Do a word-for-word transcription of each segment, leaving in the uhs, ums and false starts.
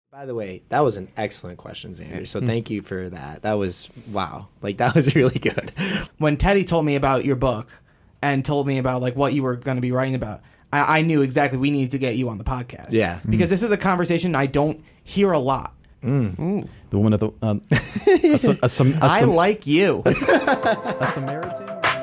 By the way, that was an excellent question, Xander. So thank you for that. That was, wow. Like, that was really good. When Teddy told me about your book and told me about, like, what you were going to be writing about, I, I knew exactly we needed to get you on the podcast. Yeah. Because mm. this is a conversation I don't hear a lot. Mm. The woman at the... Um, a, a, a, a, a, I like you. A, a Samaritan?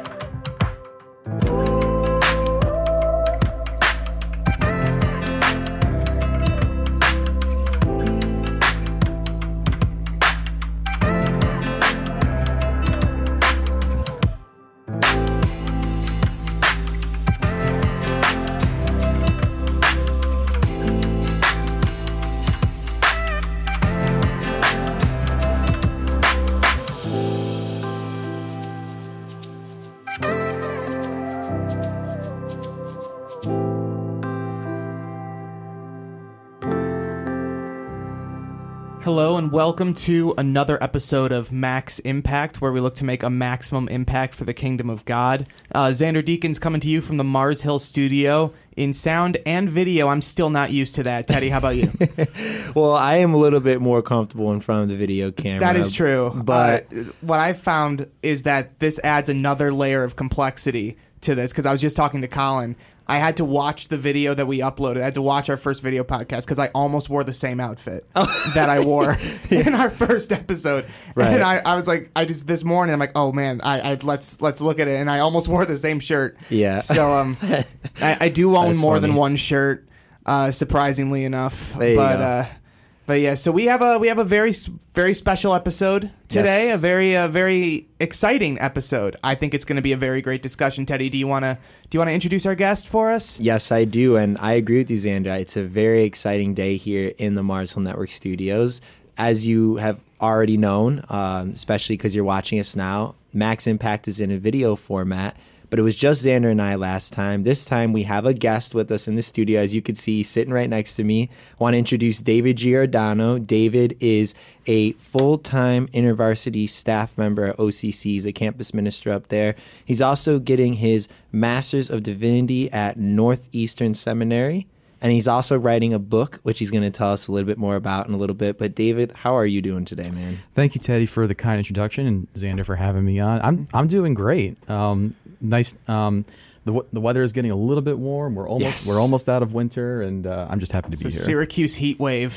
Hello and welcome to another episode of Max Impact, where we look to make a maximum impact for the kingdom of God. Uh, Xander Deacons coming to you from the Mars Hill studio in sound and video. I'm still not used to that. Teddy, how about you? Well, I am a little bit more comfortable in front of the video camera. That is true. But uh, what I've found is that this adds another layer of complexity to this, because I was just talking to Colin. I had to watch the video that we uploaded. I had to watch our first video podcast because I almost wore the same outfit oh. that I wore in our first episode. Right. And I, I was like, I just this morning, I'm like, oh man, I, I let's let's look at it, and I almost wore the same shirt. Yeah. So um, I, I do own That's more funny. than one shirt, uh, surprisingly enough. There you but go. uh, but yeah, so we have a we have a very very special episode today. Yes. A very uh, very exciting episode. I think it's going to be a very great discussion. Teddy, do you want to do you want to introduce our guest for us? Yes, I do, and I agree with you, Xander. It's a very exciting day here in the Mars Hill Network studios. As you have already known, um, especially because you're watching us now, Max Impact is in a video format. But it was just Xander and I last time. This time we have a guest with us in the studio, as you can see, sitting right next to me. I want to introduce David Giordano. David is a full-time InterVarsity staff member at O C C. He's a campus minister up there. He's also getting his Master's of Divinity at Northeastern Seminary. And he's also writing a book, which he's going to tell us a little bit more about in a little bit. But David, how are you doing today, man? Thank you, Teddy, for the kind introduction, and Xander for having me on. I'm I'm doing great. Um, nice. Um, the the weather is getting a little bit warm. We're almost Yes. we're almost out of winter, and uh, I'm just happy to It's be a here. Syracuse heat wave.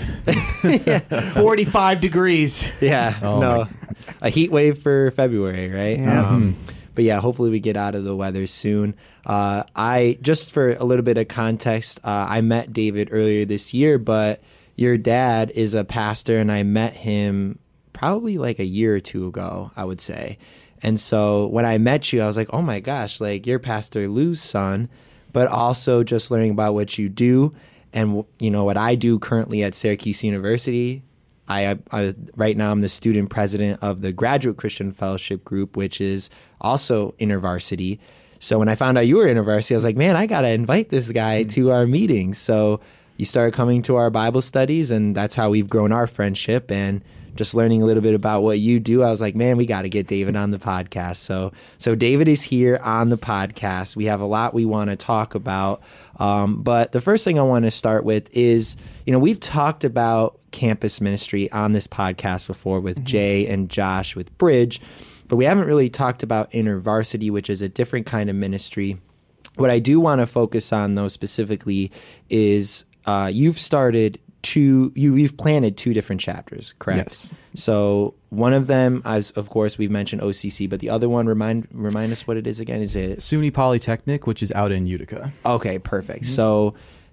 forty-five degrees. Yeah, Oh, no, my- a heat wave for February, right? Yeah. Um, but yeah, hopefully we get out of the weather soon. Uh, I just for a little bit of context, uh, I met David earlier this year, but your dad is a pastor, and I met him probably like a year or two ago, I would say. And so when I met you, I was like, oh my gosh, like you're Pastor Lou's son, but also just learning about what you do and, you know, what I do currently at Syracuse University. I, I right now I'm the student president of the Graduate Christian Fellowship Group, which is also InterVarsity. So when I found out you were InterVarsity, I was like, man, I got to invite this guy to our meetings. So you started coming to our Bible studies, and that's how we've grown our friendship. And just learning a little bit about what you do, I was like, man, we got to get David on the podcast. So so David is here on the podcast. We have a lot we want to talk about. Um, but the first thing I want to start with is, you know, we've talked about campus ministry on this podcast before with mm-hmm. Jay and Josh with Bridge, but we haven't really talked about InterVarsity, which is a different kind of ministry. What I do want to focus on, though, specifically is uh, you've started two, you, you've planted two different chapters, correct? Yes. So one of them, as of course, we've mentioned O C C, but the other one, remind remind us what it is again. Is it SUNY Polytechnic, which is out in Utica. Okay, perfect. Mm-hmm. So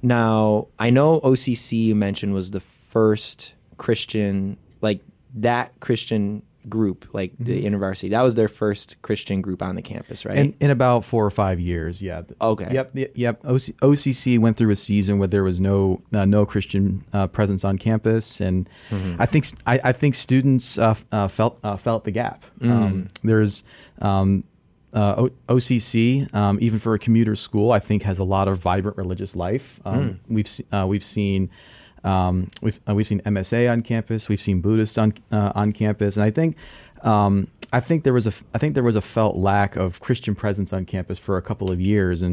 now I know O C C you mentioned was the first Christian, like that Christian group, like mm-hmm. the InterVarsity. That was their first Christian group on the campus, right? In, in about four or five years, yeah. Okay. Yep, yep. yep. O C, O C C went through a season where there was no uh, no Christian uh, presence on campus, and mm-hmm. I think I, I think students uh, uh, felt uh, felt the gap. Mm. Um, there's um, uh, O C C, um, even for a commuter school, I think has a lot of vibrant religious life. Um, mm. We've se- uh, we've seen. Um, we've uh, we've seen M S A on campus. We've seen Buddhists on uh, on campus, and I think um, I think there was a I think there was a felt lack of Christian presence on campus for a couple of years, and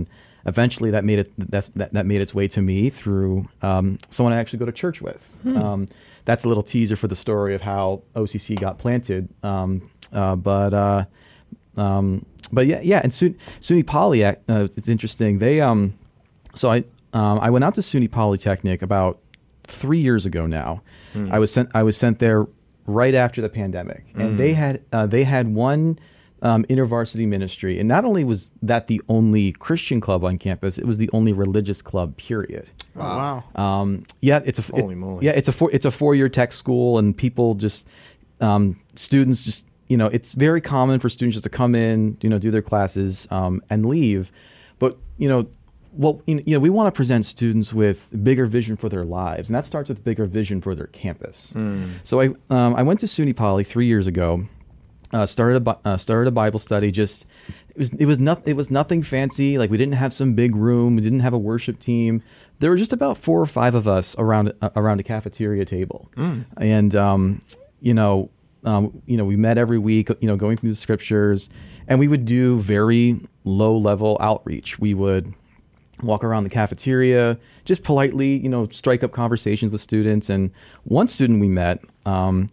eventually that made it that's, that that made its way to me through um, someone I actually go to church with. Hmm. Um, that's a little teaser for the story of how O C C got planted. Um, uh, but uh, um, but yeah yeah and SUNY, SUNY Poly, uh, it's interesting. They um so I um, I went out to SUNY Polytechnic about three years ago now. Hmm. I was sent I was sent there right after the pandemic, and mm. they had uh, they had one um, intervarsity ministry, and not only was that the only Christian club on campus, it was the only religious club. Period. Wow. wow. Um, yeah, it's a Holy it, moly. yeah, it's a four, it's a four year tech school, and people just um, students just you know it's very common for students just to come in, you know, do their classes um, and leave, but you know. Well, you know, we want to present students with bigger vision for their lives, and that starts with bigger vision for their campus. Mm. So I um, I went to SUNY Poly three years ago, uh, started a uh, started a Bible study. Just it was it was not it was nothing fancy. Like we didn't have some big room. We didn't have a worship team. There were just about four or five of us around uh, around a cafeteria table, mm. and um, you know um, you know we met every week. You know, going through the scriptures, and we would do very low level outreach. We would walk around the cafeteria, just politely, you know, strike up conversations with students. And one student we met um,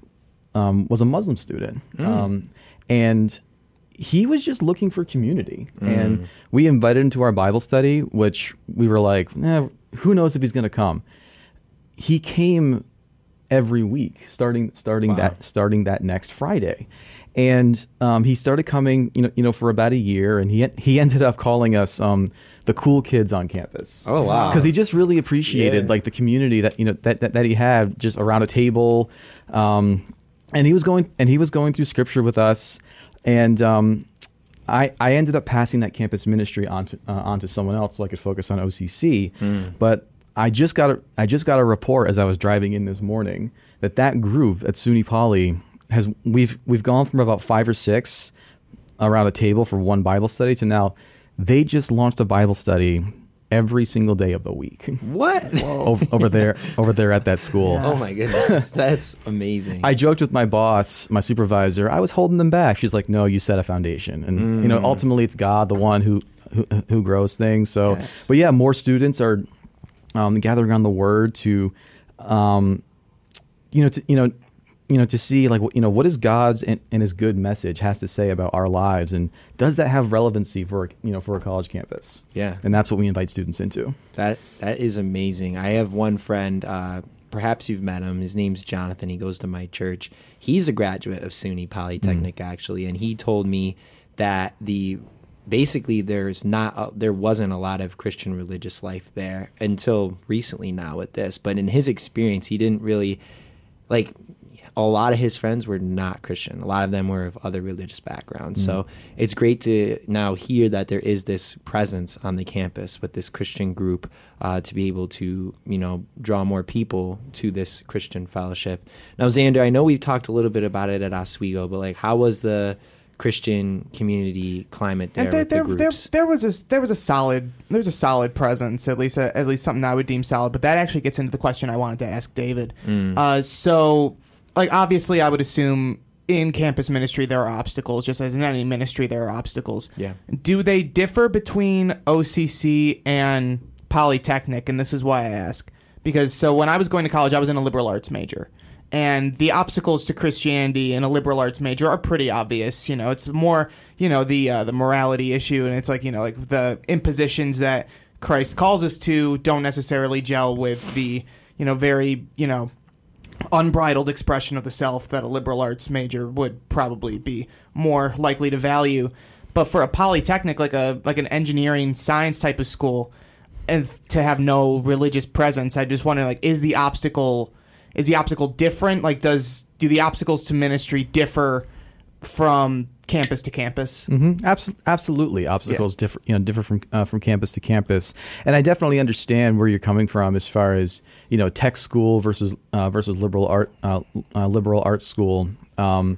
um, was a Muslim student. Mm. Um, and he was just looking for community. Mm. And we invited him to our Bible study, which we were like, eh, who knows if he's going to come. He came every week, starting starting wow. that starting that next Friday. And um, he started coming, you know, you know, for about a year, and he he ended up calling us um, the cool kids on campus. Oh wow! Because he just really appreciated yeah. like the community that you know that, that, that he had just around a table, um, and he was going and he was going through scripture with us, and um, I I ended up passing that campus ministry onto uh, onto someone else so I could focus on O C C, mm. but I just got a I just got a report as I was driving in this morning that that group at SUNY Poly. Has we've we've gone from about five or six around a table for one Bible study to now they just launched a Bible study every single day of the week. What? over, over there over there at that school. Yeah. Oh my goodness, that's amazing. I joked with my boss, my supervisor. I was holding them back. She's like, "No, you set a foundation, and mm. you know, ultimately, it's God, the one who who, who grows things." So, yes. But yeah, more students are um, gathering on the Word to, um, you know, to you know. you know, to see like, you know, what is God's and, and his good message has to say about our lives, and does that have relevancy for, you know, for a college campus? Yeah. And that's what we invite students into. That, that is amazing. I have one friend, uh, perhaps you've met him. His name's Jonathan. He goes to my church. He's a graduate of SUNY Polytechnic, mm. actually. And he told me that the, basically there's not, a, there wasn't a lot of Christian religious life there until recently now with this. But in his experience, he didn't really, like, a lot of his friends were not Christian. A lot of them were of other religious backgrounds. Mm. So it's great to now hear that there is this presence on the campus with this Christian group uh, to be able to, you know, draw more people to this Christian fellowship. Now, Xander, I know we've talked a little bit about it at Oswego, but like, how was the Christian community climate there? And there, with the there, groups? there, there was a there was a solid there was a solid presence, at least a, at least something I would deem solid. But that actually gets into the question I wanted to ask David. Mm. Uh, so. Like, obviously, I would assume in campus ministry there are obstacles, just as in any ministry there are obstacles. Yeah. Do they differ between O C C and Polytechnic? And this is why I ask. Because, so when I was going to college, I was in a liberal arts major. And the obstacles to Christianity in a liberal arts major are pretty obvious. You know, it's more, you know, the uh, the morality issue. And it's like, you know, like the impositions that Christ calls us to don't necessarily gel with the, you know, very, you know, unbridled expression of the self that a liberal arts major would probably be more likely to value. But for a polytechnic, like a like an engineering science type of school, and to have no religious presence, I just wonder, like, is the obstacle is the obstacle different? Like, does do the obstacles to ministry differ from campus to campus? Mm-hmm. Abs- absolutely, obstacles yeah. differ, you know, differ from uh, from campus to campus, and I definitely understand where you're coming from as far as, you know, tech school versus uh, versus liberal art uh, uh, liberal arts school. Um,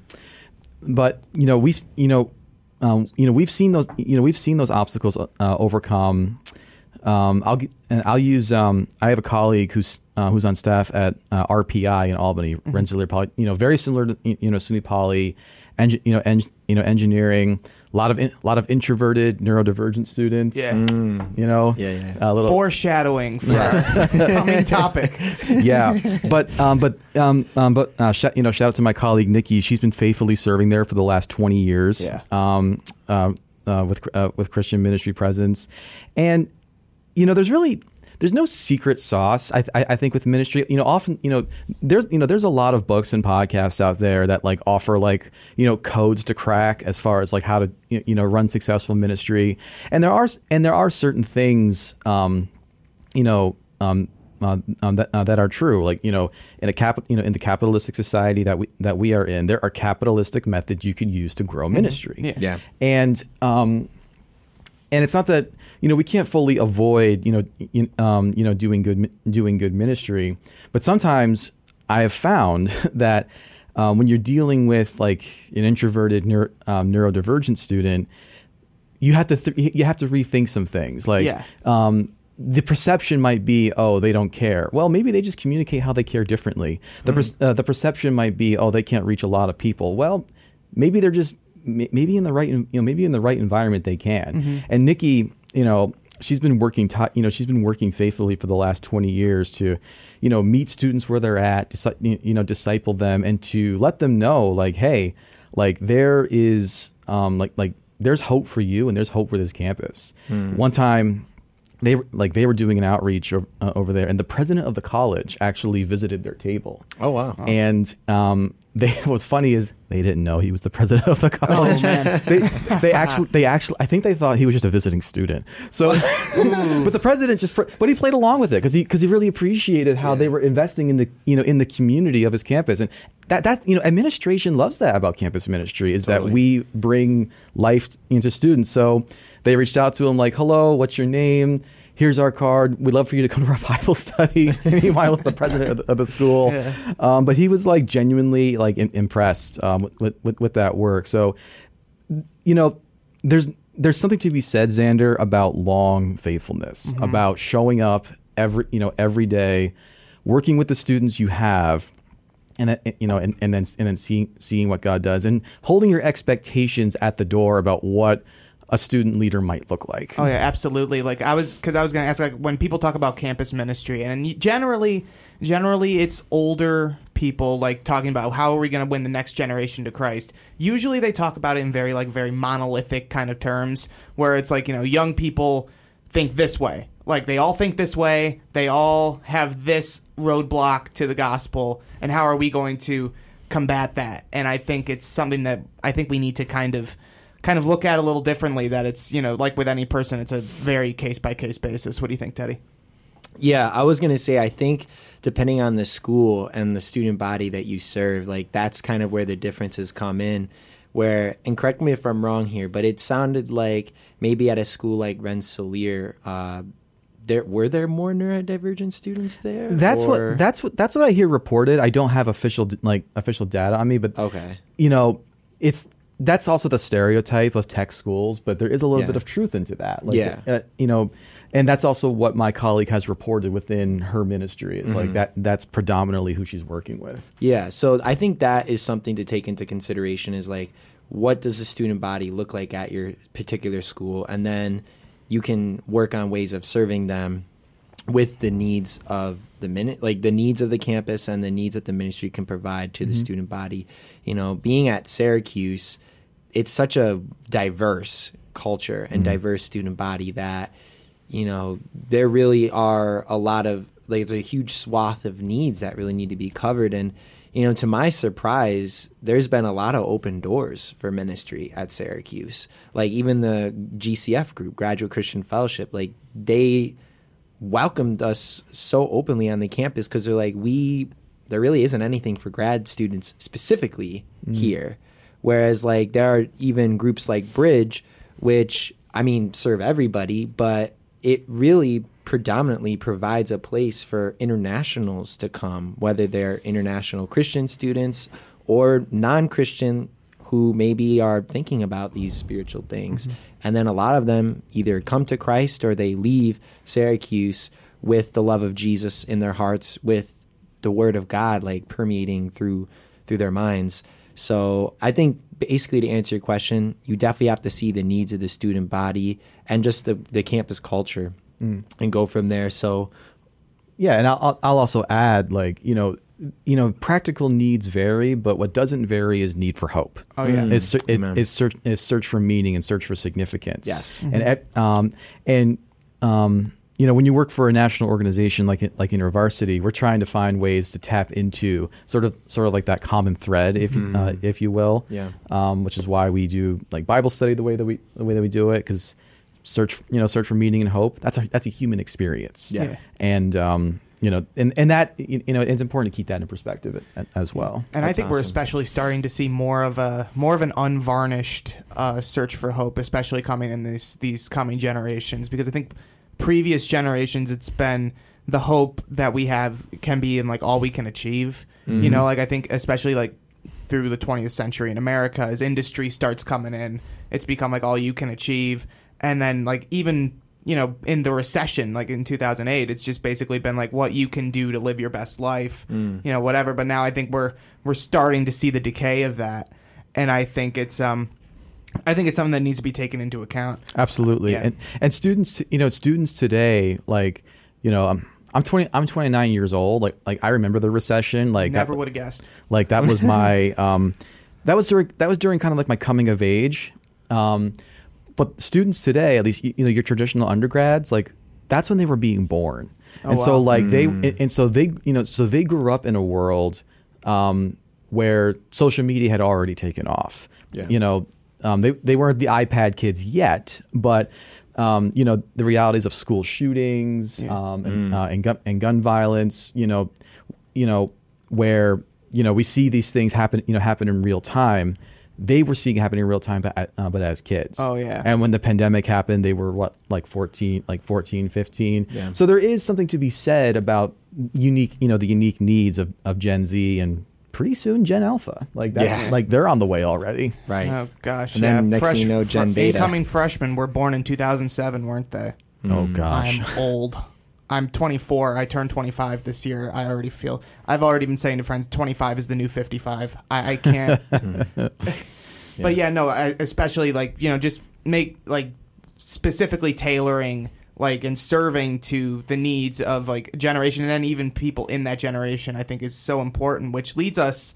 but you know, we've you know um, you know we've seen those you know we've seen those obstacles uh, overcome. Um, I'll and I'll use um, I have a colleague who's uh, who's on staff at uh, R P I in Albany, Mm-hmm. Rensselaer Poly. You know, very similar to you know SUNY Poly, engi- you know, en- you know, engineering. A lot of in- lot of introverted, neurodivergent students. Yeah. You know, Yeah, yeah. a little Foreshadowing for our coming topic. yeah, but um, but um, um, but uh, sh- you know, shout out to my colleague Nikki. She's been faithfully serving there for the last twenty years. Yeah. Um, uh, uh, with uh, with Christian Ministry Presence, and you know, there's really there's no secret sauce. I, I I think with ministry, you know, often you know there's you know there's a lot of books and podcasts out there that like offer like you know codes to crack as far as like how to you know run successful ministry, and there are and there are certain things um, you know. Um, Uh, um, that uh, that are true, like you know, in a cap, you know, in the capitalistic society that we that we are in, there are capitalistic methods you could use to grow ministry. Yeah. Yeah. and um, and it's not that you know we can't fully avoid you know you, um, you know doing good mi- doing good ministry, but sometimes I have found that um, when you're dealing with like an introverted neuro, um, neurodivergent student, you have to th- you have to rethink some things, like. Yeah. Um, the perception might be, oh, they don't care. Well, maybe they just communicate how they care differently. The Mm-hmm. per- uh, the perception might be, oh, they can't reach a lot of people. Well, maybe they're just m- maybe in the right you know maybe in the right environment they can. Mm-hmm. And Nikki, you know, she's been working t- you know she's been working faithfully for the last twenty years to, you know, meet students where they're at, dis- you know, disciple them, and to let them know, like, hey, like there is um like like there's hope for you and there's hope for this campus. Mm. One time. They were like they were doing an outreach o- uh, over there, and the president of the college actually visited their table. Oh wow. And um, they what's funny is they didn't know he was the president of the college. Oh, man. they they actually they actually I think they thought he was just a visiting student. So, but the president just pr- but he played along with it because he because he really appreciated how they were investing in the you know in the community of his campus, and that that you know administration loves that about campus ministry is Totally. that we bring life into students. So they reached out to him like, hello, what's your name? Here's our card. We'd love for you to come to our Bible study. Meanwhile, with the president of the, of the school. Yeah. Um, but he was like genuinely like in, impressed um, with, with, with that work. So, you know, there's there's something to be said, Xander, about long faithfulness, Mm-hmm. about showing up every, you know, every day, working with the students you have, and then, you know, and, and then and then seeing seeing what God does, and holding your expectations at the door about what a student leader might look like. Oh yeah, absolutely. Like I was, because I was going to ask, like when people talk about campus ministry, and generally, generally it's older people like talking about how are we going to win the next generation to Christ. Usually they talk about it in very like very monolithic kind of terms, where it's like you know young people think this way, like they all think this way, they all have this roadblock to the gospel, and how are we going to combat that? And I think it's something that I think we need to kind of. kind of look at a little differently, that it's, you know, like with any person, it's a very case-by-case basis. What do you think, Teddy? Yeah, I was going to say, I think depending on the school and the student body that you serve, like that's kind of where the differences come in. Where, and correct me if I'm wrong here, but it sounded like maybe at a school like Rensselaer, uh, there were there more neurodivergent students there? That's or? what that's what that's what I hear reported. I don't have official like official data on me, but Okay. you know, it's that's also the stereotype of tech schools, but there is a little Yeah. bit of truth into that. Like, Yeah. uh, you know, and that's also what my colleague has reported within her ministry. Is Mm-hmm. like that. That's predominantly who she's working with. Yeah, so I think that is something to take into consideration is like, what does the student body look like at your particular school? And then you can work on ways of serving them with the needs of the minute, like the needs of the campus and the needs that the ministry can provide to the Mm-hmm. student body. You know, being at Syracuse, it's such a diverse culture and Mm-hmm. diverse student body that, you know, there really are a lot of, like, there's a huge swath of needs that really need to be covered. And, you know, to my surprise, there's been a lot of open doors for ministry at Syracuse. Like, even the G C F group, Graduate Christian Fellowship, like, they welcomed us so openly on the campus because they're like, we, there really isn't anything for grad students specifically here. Whereas, like, there are even groups like Bridge, which, I mean, serve everybody, but it really predominantly provides a place for internationals to come, whether they're international Christian students or non-Christian who maybe are thinking about these spiritual things. Mm-hmm. And then a lot of them either come to Christ or they leave Syracuse with the love of Jesus in their hearts, with the word of God like permeating through through their minds. So I think basically to answer your question, you definitely have to see the needs of the student body and just the, the campus culture mm. and go from there. So yeah, and I'll I'll also add, like, you know, you know, practical needs vary, but what doesn't vary is need for hope. Oh yeah, mm. is, it, is search is search for meaning and search for significance. Yes, mm-hmm. and um and um you know, when you work for a national organization like like InterVarsity, we're trying to find ways to tap into sort of sort of like that common thread, if mm. uh, if you will. Yeah. Um, which is why we do like Bible study the way that we the way that we do it, because search you know search for meaning and hope. That's a that's a human experience. Yeah. yeah. And um. You know, and, and that, you know, it's important to keep that in perspective as well. And That's I think awesome. we're especially starting to see more of a more of an unvarnished uh, search for hope, especially coming in these these coming generations. Because I think previous generations, it's been the hope that we have can be in like all we can achieve. Mm-hmm. You know, like I think especially like through the twentieth century in America, as industry starts coming in, it's become like all you can achieve, and then like even. You know, in the recession, like in two thousand eight, it's just basically been like what you can do to live your best life, mm. you know, whatever. But now I think we're we're starting to see the decay of that, and I think it's um, I think it's something that needs to be taken into account. Absolutely, yeah. and and students, you know, students today, like, you know, I'm I'm twenty, I'm twenty-nine years old. Like like I remember the recession. Like never would have guessed. Like that was my um, that was during that was during kind of like my coming of age. Um, But students today, at least, you know, your traditional undergrads, like that's when they were being born, oh, and wow. so like mm. they, and, and so they, you know, so they grew up in a world um, where social media had already taken off. Yeah. You know, um, they they weren't the iPad kids yet, but um, you know, the realities of school shootings yeah. um, and, mm. uh, and gun and gun violence. You know, you know where you know we see these things happen. You know, happen in real time. They were seeing it happen in real time, but, uh, but as kids. Oh, yeah. And when the pandemic happened, they were what, like fourteen, like fourteen, fifteen. Yeah. So there is something to be said about unique, you know, the unique needs of, of Gen Z and pretty soon Gen Alpha. Like that, Yeah. like they're on the way already. Right. Oh gosh. And then yeah. next Fresh, thing you know, Gen fr- Beta. Incoming freshmen were born in two thousand seven, weren't they? Oh gosh. I'm old. I'm twenty-four. I turned twenty-five this year. I already feel. I've already been saying to friends, twenty-five is the new fifty-five. I, I can't. But yeah, no, I, especially like, you know, just make like specifically tailoring like and serving to the needs of like a generation and then even people in that generation, I think is so important, which leads us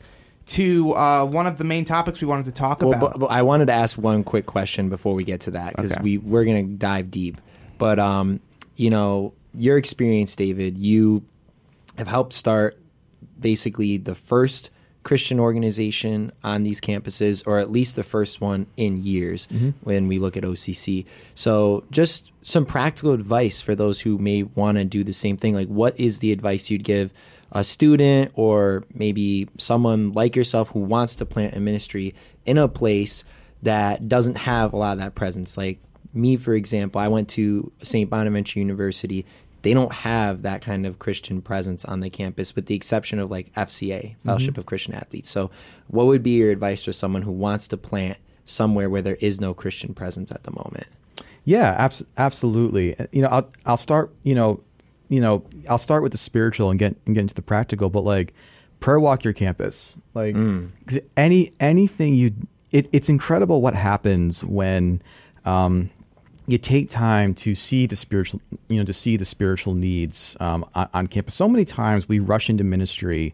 to uh, one of the main topics we wanted to talk well, about. But, but I wanted to ask one quick question before we get to that because Okay. we, we're going to dive deep. But, um, you know, your experience, David, you have helped start basically the first Christian organization on these campuses, or at least the first one in years mm-hmm. when we look at O C C. So just some practical advice for those who may want to do the same thing. Like, what is the advice you'd give a student or maybe someone like yourself who wants to plant a ministry in a place that doesn't have a lot of that presence? Like me, for example, I went to Saint Bonaventure University. They don't have that kind of Christian presence on the campus, with the exception of like F C A, Fellowship mm-hmm. of Christian Athletes. So what would be your advice for someone who wants to plant somewhere where there is no Christian presence at the moment? Yeah, abs- absolutely. You know, I'll I'll start, you know, you know, I'll start with the spiritual and get and get into the practical, but like prayer walk your campus. Like mm. 'cause any anything you it, it's incredible what happens when um you take time to see the spiritual, you know, to see the spiritual needs um, on, on campus. So many times we rush into ministry,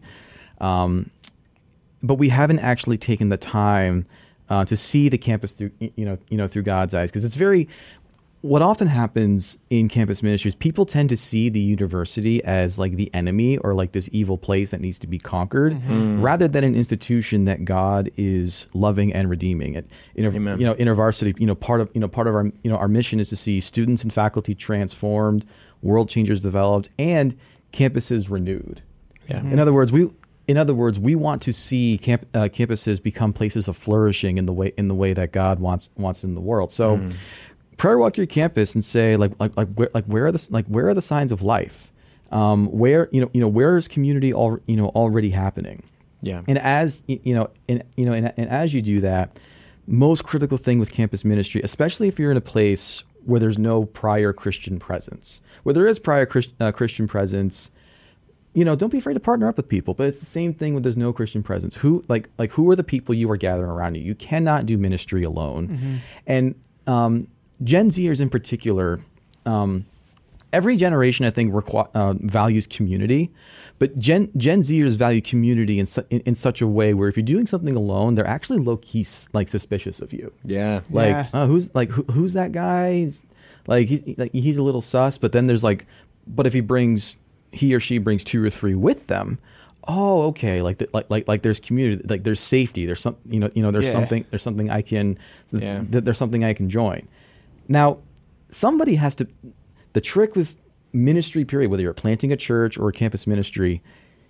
um, but we haven't actually taken the time uh, to see the campus through, you know, you know, through God's eyes. Because it's very, what often happens in campus ministries, people tend to see the university as like the enemy or like this evil place that needs to be conquered, mm-hmm. rather than an institution that God is loving and redeeming. It, you know, Amen. you know, InterVarsity, you know, part of you know part of our you know our mission is to see students and faculty transformed, world changers developed, and campuses renewed. Yeah. In other words, we. In other words, we want to see camp, uh, campuses become places of flourishing in the way in the way that God wants wants in the world. So. Mm. Prayer walk your campus and say like like like where like where are the like where are the signs of life, um, where you know you know where is community all you know already happening, yeah. And as you know and you know and, and as you do that, most critical thing with campus ministry, especially if you're in a place where there's no prior Christian presence. Where there is prior Christ, uh, Christian presence, you know, don't be afraid to partner up with people. But it's the same thing when there's no Christian presence. Who like like who are the people you are gathering around you? You cannot do ministry alone. Mm-hmm. And um, Gen Zers in particular, um, every generation I think requ- uh, values community, but Gen Gen Zers value community in, su- in in such a way where if you're doing something alone, they're actually low key like suspicious of you. Yeah, like Yeah. Uh, who's like who, who's that guy? He's, like he like he's a little sus. But then there's like, but if he brings he or she brings two or three with them, oh okay, like the, like like like there's community, like there's safety. There's some you know you know there's Yeah. something there's something I can Yeah. th- there's something I can join. Now, somebody has to. The trick with ministry, period, whether you're planting a church or a campus ministry,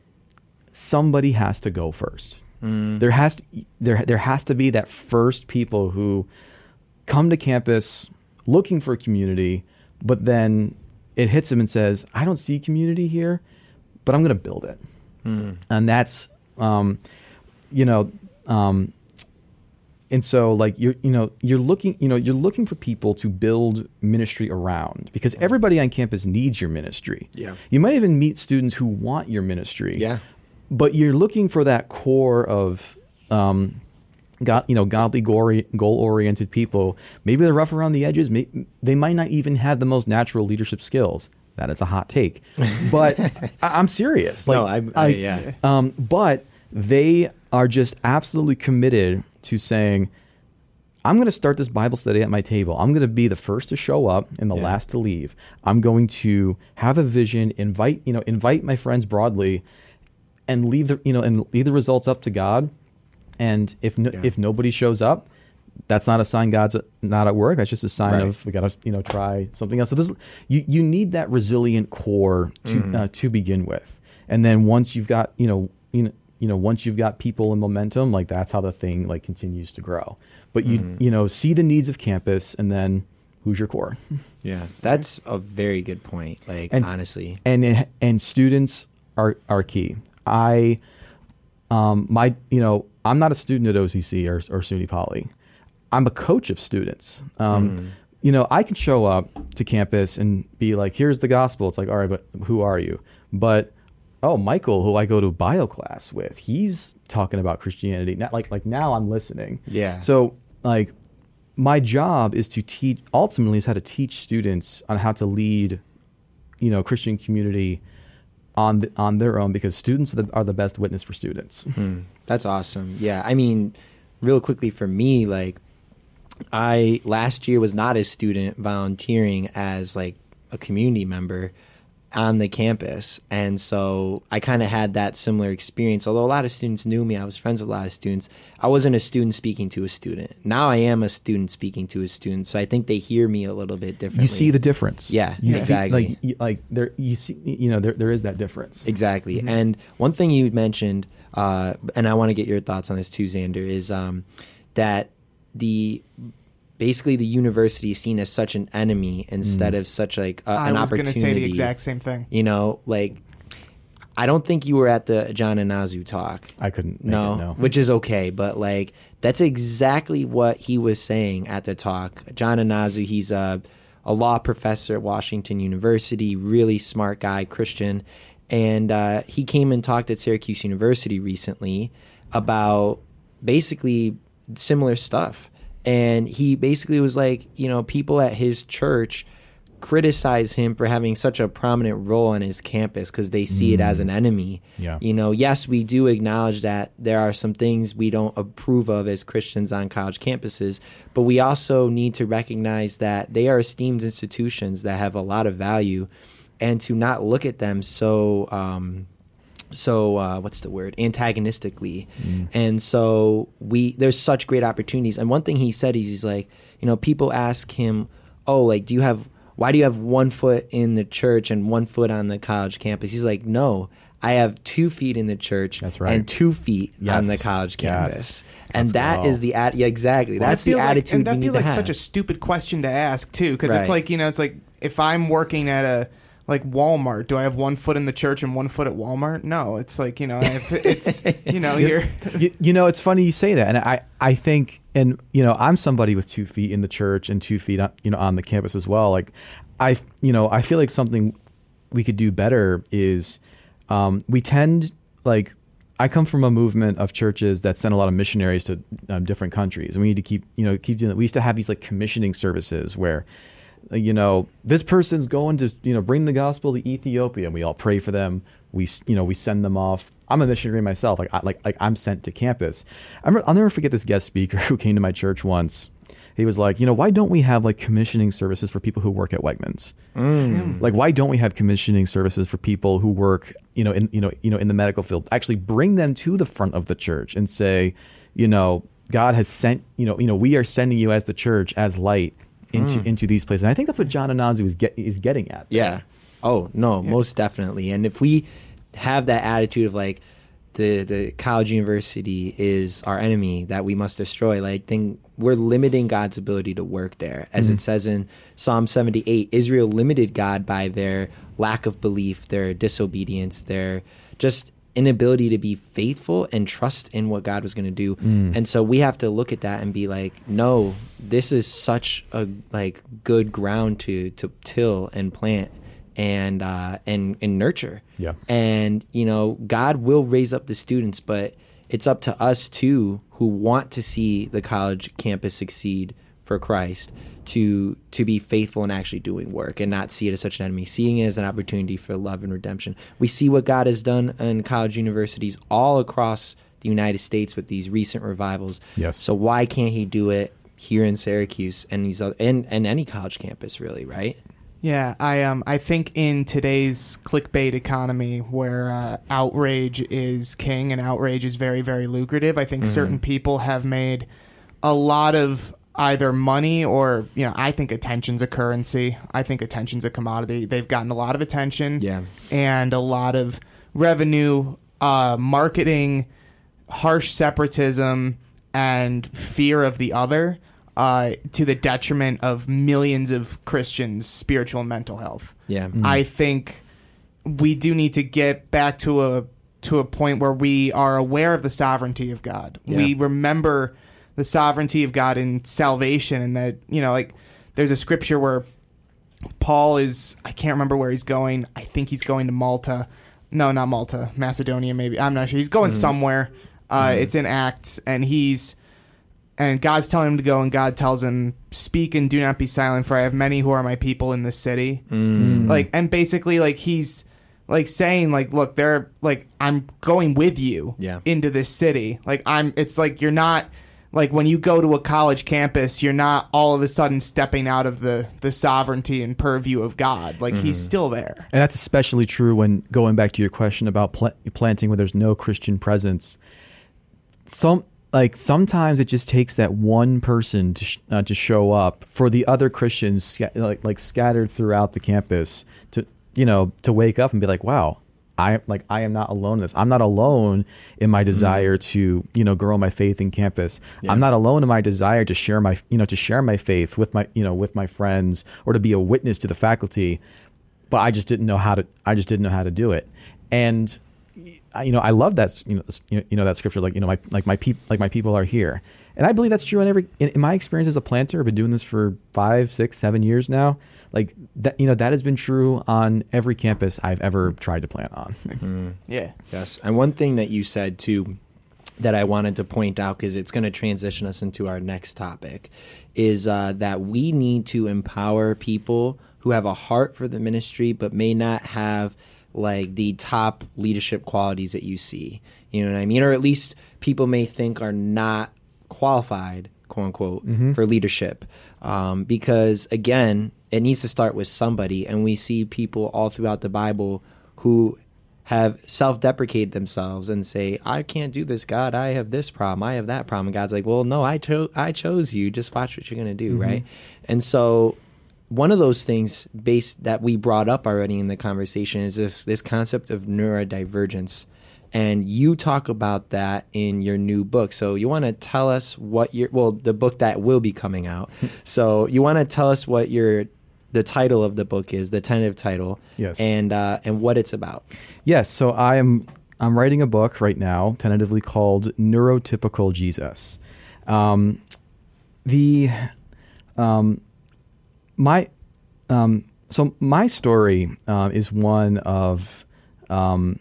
somebody has to go first. Mm. There has to, there there has to be that first people who come to campus looking for a community, but then it hits them and says, "I don't see community here, but I'm going to build it." Mm. And that's, um, you know. Um, And so like you're, you know, you're looking, you know, you're looking for people to build ministry around because everybody on campus needs your ministry. Yeah. You might even meet students who want your ministry. Yeah. But you're looking for that core of, um, God, you know, godly, goal-oriented people. Maybe they're rough around the edges. May, they might not even have the most natural leadership skills. That is a hot take, but I, I'm serious. Like, no, I, I, I yeah. Um, but they are just absolutely committed to saying, I'm going to start this Bible study at my table. I'm going to be the first to show up and the Yeah. last to leave. I'm going to have a vision, invite, you know, invite my friends broadly and leave the, you know, and leave the results up to God. And if no, Yeah. if nobody shows up, that's not a sign God's not at work. That's just a sign Right. of we got to, you know, try something else. So this, you, you need that resilient core to, Mm-hmm. uh, to begin with. And then once you've got, you know, you know, you know, once you've got people and momentum, like that's how the thing like continues to grow. But you, Mm-hmm. you know, see the needs of campus and then who's your core? Yeah, that's a very good point. Like And- honestly, And, it, and students are, are key. I, um, my, you know, I'm not a student at O C C or, or SUNY Poly. I'm a coach of students. Um, Mm. You know, I can show up to campus and be like, here's the gospel. It's like, all right, but who are you? But oh, Michael, who I go to bio class with, he's talking about Christianity. Now, like, like now I'm listening. Yeah. So, like, my job is to teach. Ultimately, is how to teach students on how to lead, you know, Christian community on the, on their own because students are the, are the best witness for students. Hmm. That's awesome. Yeah, I mean, real quickly for me, like, I last year was not a student volunteering as like a community member on the campus. And so I kind of had that similar experience. Although a lot of students knew me, I was friends with a lot of students. I wasn't a student speaking to a student. Now I am a student speaking to a student. So I think they hear me a little bit differently. You see the difference. Yeah, you see- exactly. like, you, like there, you see, you know, there, there is that difference. Exactly. Mm-hmm. And one thing you mentioned, uh, and I want to get your thoughts on this too, Xander, is um, that the basically the university is seen as such an enemy instead mm. of such like a, I an was opportunity. going to say the exact same thing. You know, like I don't think you were at the John Inazu talk. I couldn't. Make No, it, no, which is okay, but like that's exactly what he was saying at the talk. John Inazu, he's a a law professor at Washington University, really smart guy, Christian, and uh, he came and talked at Syracuse University recently about basically similar stuff. And he basically was like, you know, people at his church criticize him for having such a prominent role on his campus because they see mm. it as an enemy. Yeah. You know, yes, we do acknowledge that there are some things we don't approve of as Christians on college campuses, but we also need to recognize that they are esteemed institutions that have a lot of value, and to not look at them so um, so uh, what's the word antagonistically. Mm. And so we there's such great opportunities. And one thing he said is he's like, you know, people ask him, oh, like, do you have why do you have one foot in the church and one foot on the college campus? He's like, no, I have two feet in the church. That's right. And two feet yes. on the college campus. Yes. And Let's that go. is the at yeah, exactly. Well, That's it the feels like- attitude and that we need feels to like have. such a stupid question to ask too, because Right. it's like, you know, it's like if I'm working at a like Walmart. Do I have one foot in the church and one foot at Walmart? No, it's like, you know, if it's, you know, you're. you, you know, it's funny you say that. And I, I think, and, you know, I'm somebody with two feet in the church and two feet, on, you know, on the campus as well. Like, I, you know, I feel like something we could do better is um, we tend, like, I come from a movement of churches that send a lot of missionaries to um, different countries. And we need to keep, you know, keep doing that. We used to have these, like, commissioning services where, you know, this person's going to, you know, bring the gospel to Ethiopia, and we all pray for them. We, you know, we send them off. I'm a missionary myself. Like, I, like, like I'm sent to campus. I'm, I'll never forget this guest speaker who came to my church once. He was like, you know, why don't we have like commissioning services for people who work at Wegmans? Mm. Like, why don't we have commissioning services for people who work, you know, in, you know, you know, in the medical field? Actually, bring them to the front of the church and say, you know, God has sent, you know, you know, we are sending you as the church as light into mm. into these places. And I think that's what John Anansi is get is getting at. Yeah. Oh no, yeah. Most definitely. And if we have that attitude of like the the college university is our enemy that we must destroy, like then we're limiting God's ability to work there. As mm. it says in Psalm seventy-eight, Israel limited God by their lack of belief, their disobedience, their just inability to be faithful and trust in what God was going to do. Mm. And so we have to look at that and be like, no, this is such a like good ground to to till and plant and uh, and and nurture. Yeah. And you know, God will raise up the students, but it's up to us too, who want to see the college campus succeed for Christ, to to be faithful in actually doing work and not see it as such an enemy, seeing it as an opportunity for love and redemption. We see what God has done in college universities all across the United States with these recent revivals. Yes. So why can't he do it here in Syracuse and these other, and, and any college campus really, right? Yeah, I um I think in today's clickbait economy where uh, outrage is king and outrage is very, very lucrative, I think mm-hmm. certain people have made a lot of either money or, you know, I think attention's a currency. I think attention's a commodity. They've gotten a lot of attention yeah. and a lot of revenue, uh, marketing, harsh separatism, and fear of the other uh, to the detriment of millions of Christians' spiritual and mental health. Yeah, mm-hmm. I think we do need to get back to a to a point where we are aware of the sovereignty of God. Yeah. We remember the sovereignty of God in salvation, and that, you know, like there's a scripture where Paul is, I can't remember where he's going. I think he's going to Malta. No, not Malta. Macedonia, maybe. I'm not sure. He's going mm. somewhere. Uh, mm. It's in Acts, and he's, and God's telling him to go, and God tells him, speak and do not be silent, for I have many who are my people in this city. Mm. Like, and basically, like, he's like saying, like, look, they're like, I'm going with you yeah. into this city. Like, I'm, it's like, you're not, like when you go to a college campus, you're not all of a sudden stepping out of the, the sovereignty and purview of God. Like mm-hmm. he's still there. And that's especially true when going back to your question about pl- planting where there's no Christian presence. Some like sometimes it just takes that one person to sh- uh, to show up for the other Christians sca- like like scattered throughout the campus to you know to wake up and be like, wow. I like I am not alone in this. I'm not alone in my desire mm. to, you know, grow my faith in campus. Yeah. I'm not alone in my desire to share my, you know, to share my faith with my, you know, with my friends or to be a witness to the faculty. But I just didn't know how to. I just didn't know how to do it. And you know, I love that. You know, you know that scripture. Like you know, my like my people like my people are here. And I believe that's true in every. In, in my experience as a planter, I've been doing this for five, six, seven years now. Like that, you know, that has been true on every campus I've ever tried to plant on. Mm-hmm. Yeah. Yes. And one thing that you said too, that I wanted to point out, because it's going to transition us into our next topic, is uh, that we need to empower people who have a heart for the ministry, but may not have like the top leadership qualities that you see. You know what I mean? Or at least people may think are not qualified, quote unquote, mm-hmm. for leadership. Um, because again, it needs to start with somebody. And we see people all throughout the Bible who have self-deprecated themselves and say, I can't do this, God. I have this problem. I have that problem. And God's like, well, no, I, cho- I chose you. Just watch what you're going to do, mm-hmm. right? And so one of those things based that we brought up already in the conversation is this this concept of neurodivergence. And you talk about that in your new book. So you want to tell us what your, well, the book that will be coming out. So you want to tell us what your the title of the book is, the tentative title, Yes. and uh, and what it's about. Yes. So I am I'm writing a book right now, tentatively called Neurotypical Jesus. Um, the um, my um, so my story uh, is one of um,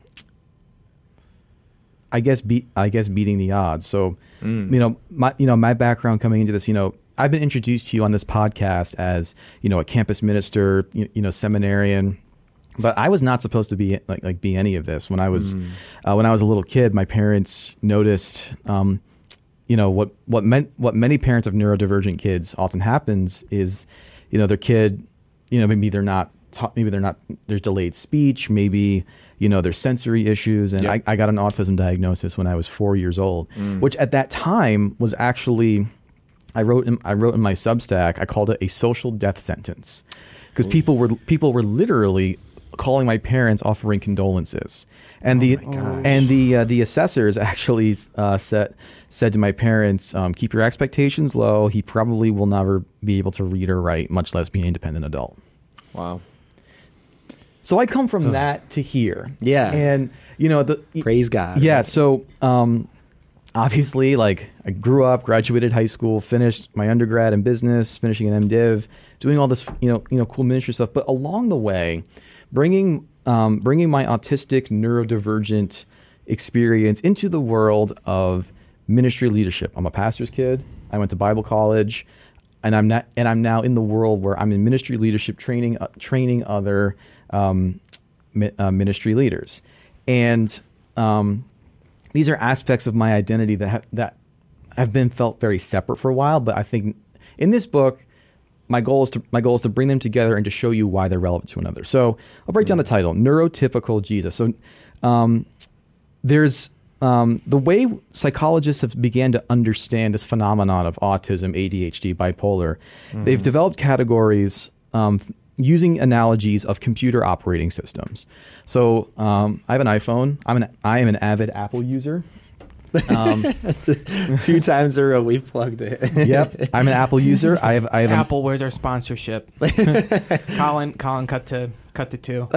I guess beat I guess beating the odds. So mm. you know my you know my background coming into this, you know, I've been introduced to you on this podcast as, you know, a campus minister, you, you know, seminarian, but I was not supposed to be like like be any of this. When I was mm. uh, when I was a little kid, my parents noticed, um, you know, what what meant what many parents of neurodivergent kids often happens is, you know, their kid, you know, maybe they're not ta- maybe they're not there's delayed speech, maybe, you know, there's sensory issues, and yep. I, I got an autism diagnosis when I was four years old, mm. which at that time was actually. I wrote in, I wrote in my Substack, I called it a social death sentence, because people were people were literally calling my parents, offering condolences, and oh the and the uh, the assessors actually uh, said said to my parents, um, keep your expectations low. He probably will never be able to read or write, much less be an independent adult. Wow. So I come from that to here. Yeah. And you know the praise God. Yeah. So. Um, Obviously, like I grew up, graduated high school, finished my undergrad in business, finishing an MDiv, doing all this, you know, you know, cool ministry stuff. But along the way, bringing um, bringing my autistic, neurodivergent experience into the world of ministry leadership. I'm a pastor's kid. I went to Bible college, and I'm not, and I'm now in the world where I'm in ministry leadership training, uh, training other um, mi- uh, ministry leaders, and. Um, These are aspects of my identity that have, that have been felt very separate for a while, but I think in this book, my goal is to my goal is to bring them together and to show you why they're relevant to another. So I'll break down the title: Neurotypical Jesus. So um, there's um, the way psychologists have began to understand this phenomenon of autism, A D H D, bipolar. Mm-hmm. They've developed categories. Um, using analogies of computer operating systems. So um, I have an iPhone. I'm an I am an avid Apple user. Um, Two times in a row we plugged it. Yep, I'm an Apple user. I have I have Apple. Where's our sponsorship? Colin, Colin, cut to cut to two.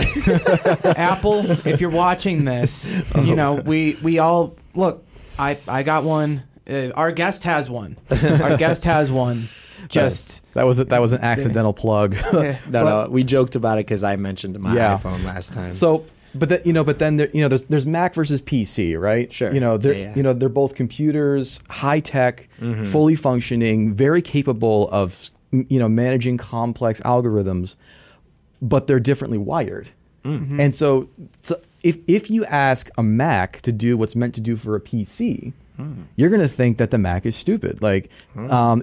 Apple, if you're watching this, you know we we all look. I I got one. Uh, our guest has one. Our guest has one. Just that was a, that was an accidental plug. no, but, no, we joked about it because I mentioned my yeah. iPhone last time. So, but that you know, but then there, you know, there's there's Mac versus P C, right? Sure. You know, they're yeah, yeah. you know they're both computers, high tech, mm-hmm. fully functioning, very capable of you know managing complex algorithms, but they're differently wired. Mm-hmm. And so, so if if you ask a Mac to do what's meant to do for a P C, mm. you're going to think that the Mac is stupid. Like. Mm. Um,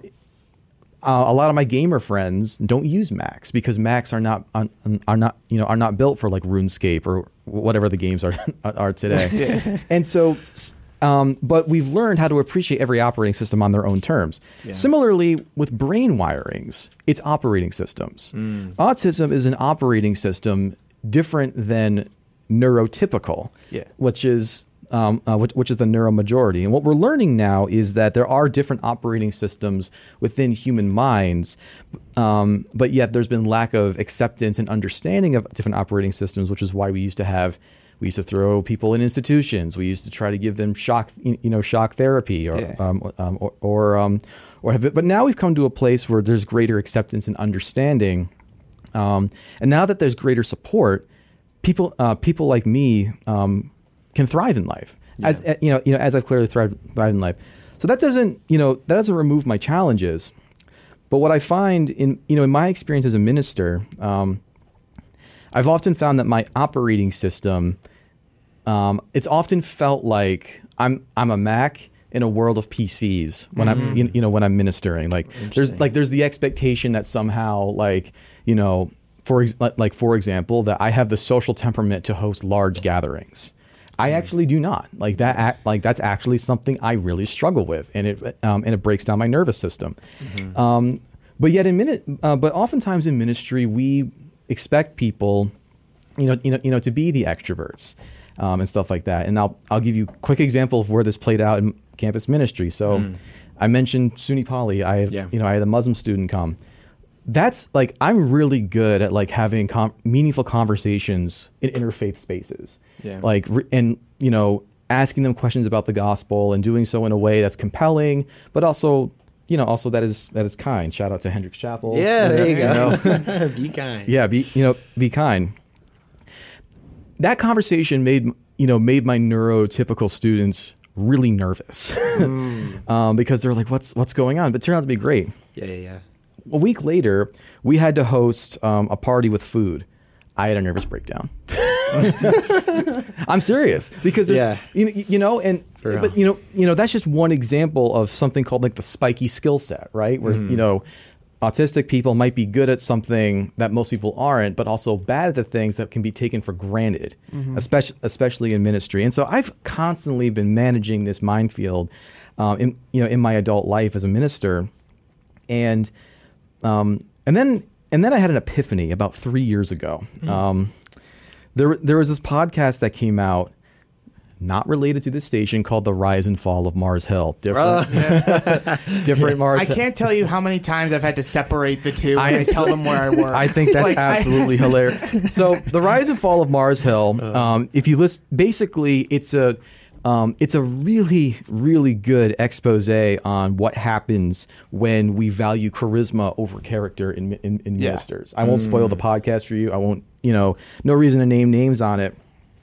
Uh, a lot of my gamer friends don't use Macs because Macs are not um, are not you know are not built for like RuneScape or whatever the games are are today. Yeah. And so, um, but we've learned how to appreciate every operating system on their own terms. Yeah. Similarly, with brain wirings, it's operating systems. Mm. Autism is an operating system different than neurotypical, yeah. which is. Um, uh, which, which is the neuromajority. And what we're learning now is that there are different operating systems within human minds, um, but yet there's been lack of acceptance and understanding of different operating systems, which is why we used to have, we used to throw people in institutions. We used to try to give them shock, you know, shock therapy or, yeah. um, um, or, or, um, or have it. But now we've come to a place where there's greater acceptance and understanding. Um, and now that there's greater support, people, uh, people like me, um, can thrive in life, yeah. as you know, you know, as I've clearly thrived, thrived in life. So that doesn't, you know, that doesn't remove my challenges. But what I find in, you know, in my experience as a minister, um, I've often found that my operating system, um, it's often felt like I'm I'm a Mac in a world of P Cs when mm-hmm. I'm, you, you know, when I'm ministering. Like there's like there's the expectation that somehow, like, you know, for ex- like for example, that I have the social temperament to host large gatherings. I actually do not. Like that. Like that's actually something I really struggle with, and it um, and it breaks down my nervous system. Mm-hmm. Um, but yet, in minute, uh, but oftentimes in ministry, we expect people, you know, you know, you know, to be the extroverts um, and stuff like that. And I'll I'll give you a quick example of where this played out in campus ministry. So, mm. I mentioned SUNY Poly. I have, yeah. you know, I had a Muslim student come. that's like, I'm really good at like having com- meaningful conversations in interfaith spaces. Yeah. Like, re- and, you know, asking them questions about the gospel and doing so in a way that's compelling, but also, you know, also that is, that is kind. Shout out to Hendricks Chapel. Yeah, there you go. know? Be kind. Yeah. Be, you know, be kind. That conversation made, you know, made my neurotypical students really nervous mm. um, because they're like, what's, what's going on? But it turned out to be great. Yeah, yeah, yeah. A week later, we had to host um, a party with food. I had a nervous breakdown. I'm serious because there's, yeah. you, you know, and For but real. you know, you know, that's just one example of something called like the spiky skill set, right? Where Mm. you know, autistic people might be good at something that most people aren't, but also bad at the things that can be taken for granted, mm-hmm. especially especially in ministry. And so I've constantly been managing this minefield, um, in you know, in my adult life as a minister, and um, and then and then I had an epiphany about three years ago. Mm. Um, there there was this podcast that came out, not related to this station, called The Rise and Fall of Mars Hill. Different, Yeah. different Mars I Hill. can't tell you how many times I've had to separate the two when I I, am tell so- them where I work. I think that's Like, I- absolutely hilarious. So, The Rise and Fall of Mars Hill. Um, if you list, basically, it's a um, it's a really really good expose on what happens when we value charisma over character in in, in Yeah. ministers. I won't spoil the podcast for you. I won't, you know, no reason to name names on it,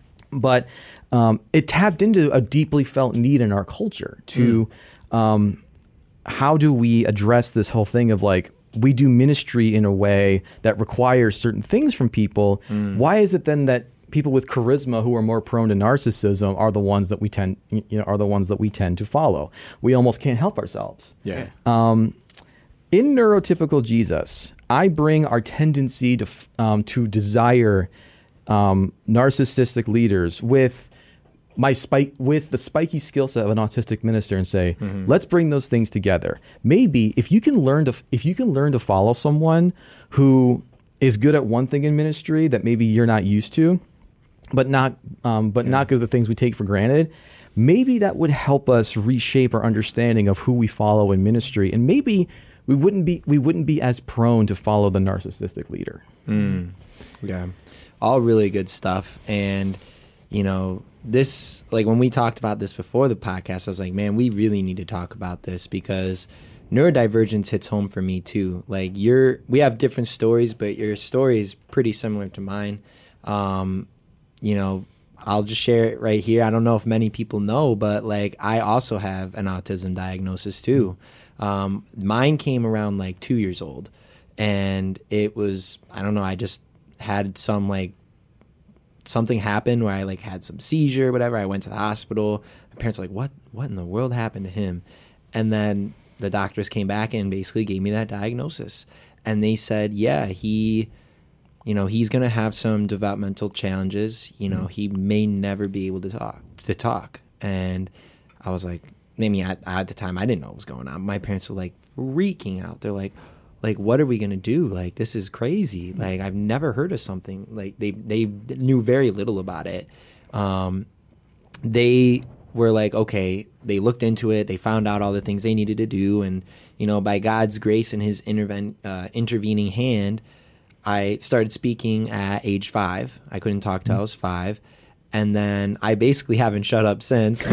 but um, it tapped into a deeply felt need in our culture to. Um, how do we address this whole thing of like, we do ministry in a way that requires certain things from people. Mm. Why is it then that people with charisma who are more prone to narcissism are the ones that we tend, you know, are the ones that we tend to follow? We almost can't help ourselves. Yeah. Um, in Neurotypical Jesus, I bring our tendency to f- um, to desire um, narcissistic leaders with my spike with the spiky skill set of an autistic minister and say, mm-hmm. let's bring those things together. Maybe if you can learn to if you can learn to follow someone who is good at one thing in ministry that maybe you're not used to, but not um, but yeah. not good at the things we take for granted, maybe that would help us reshape our understanding of who we follow in ministry, and maybe we wouldn't be we wouldn't be as prone to follow the narcissistic leader. Mm. Yeah, all really good stuff. And you know, this, like when we talked about this before the podcast, I was like, man, we really need to talk about this because neurodivergence hits home for me too. Like you're, we have different stories, but your story is pretty similar to mine. Um, you know, I'll just share it right here. I don't know if many people know, but like I also have an autism diagnosis too. Um, mine came around like two years old, and it was, I don't know, I just had some like, something happened where I like had some seizure or whatever. I went to the hospital. My parents were like, what, what in the world happened to him? And then the doctors came back and basically gave me that diagnosis. And they said, yeah, he, you know, he's going to have some developmental challenges. You know, mm-hmm. he may never be able to talk, to talk. And I was like, maybe at, at the time I didn't know what was going on. My parents were like freaking out. They're like, like, what are we going to do? Like, this is crazy. Like, I've never heard of something. Like, they they knew very little about it. Um, they were like, okay, they looked into it. They found out all the things they needed to do. And, you know, by God's grace and his interven- uh, intervening hand, I started speaking at age five. I couldn't talk till I was five. And then I basically haven't shut up since.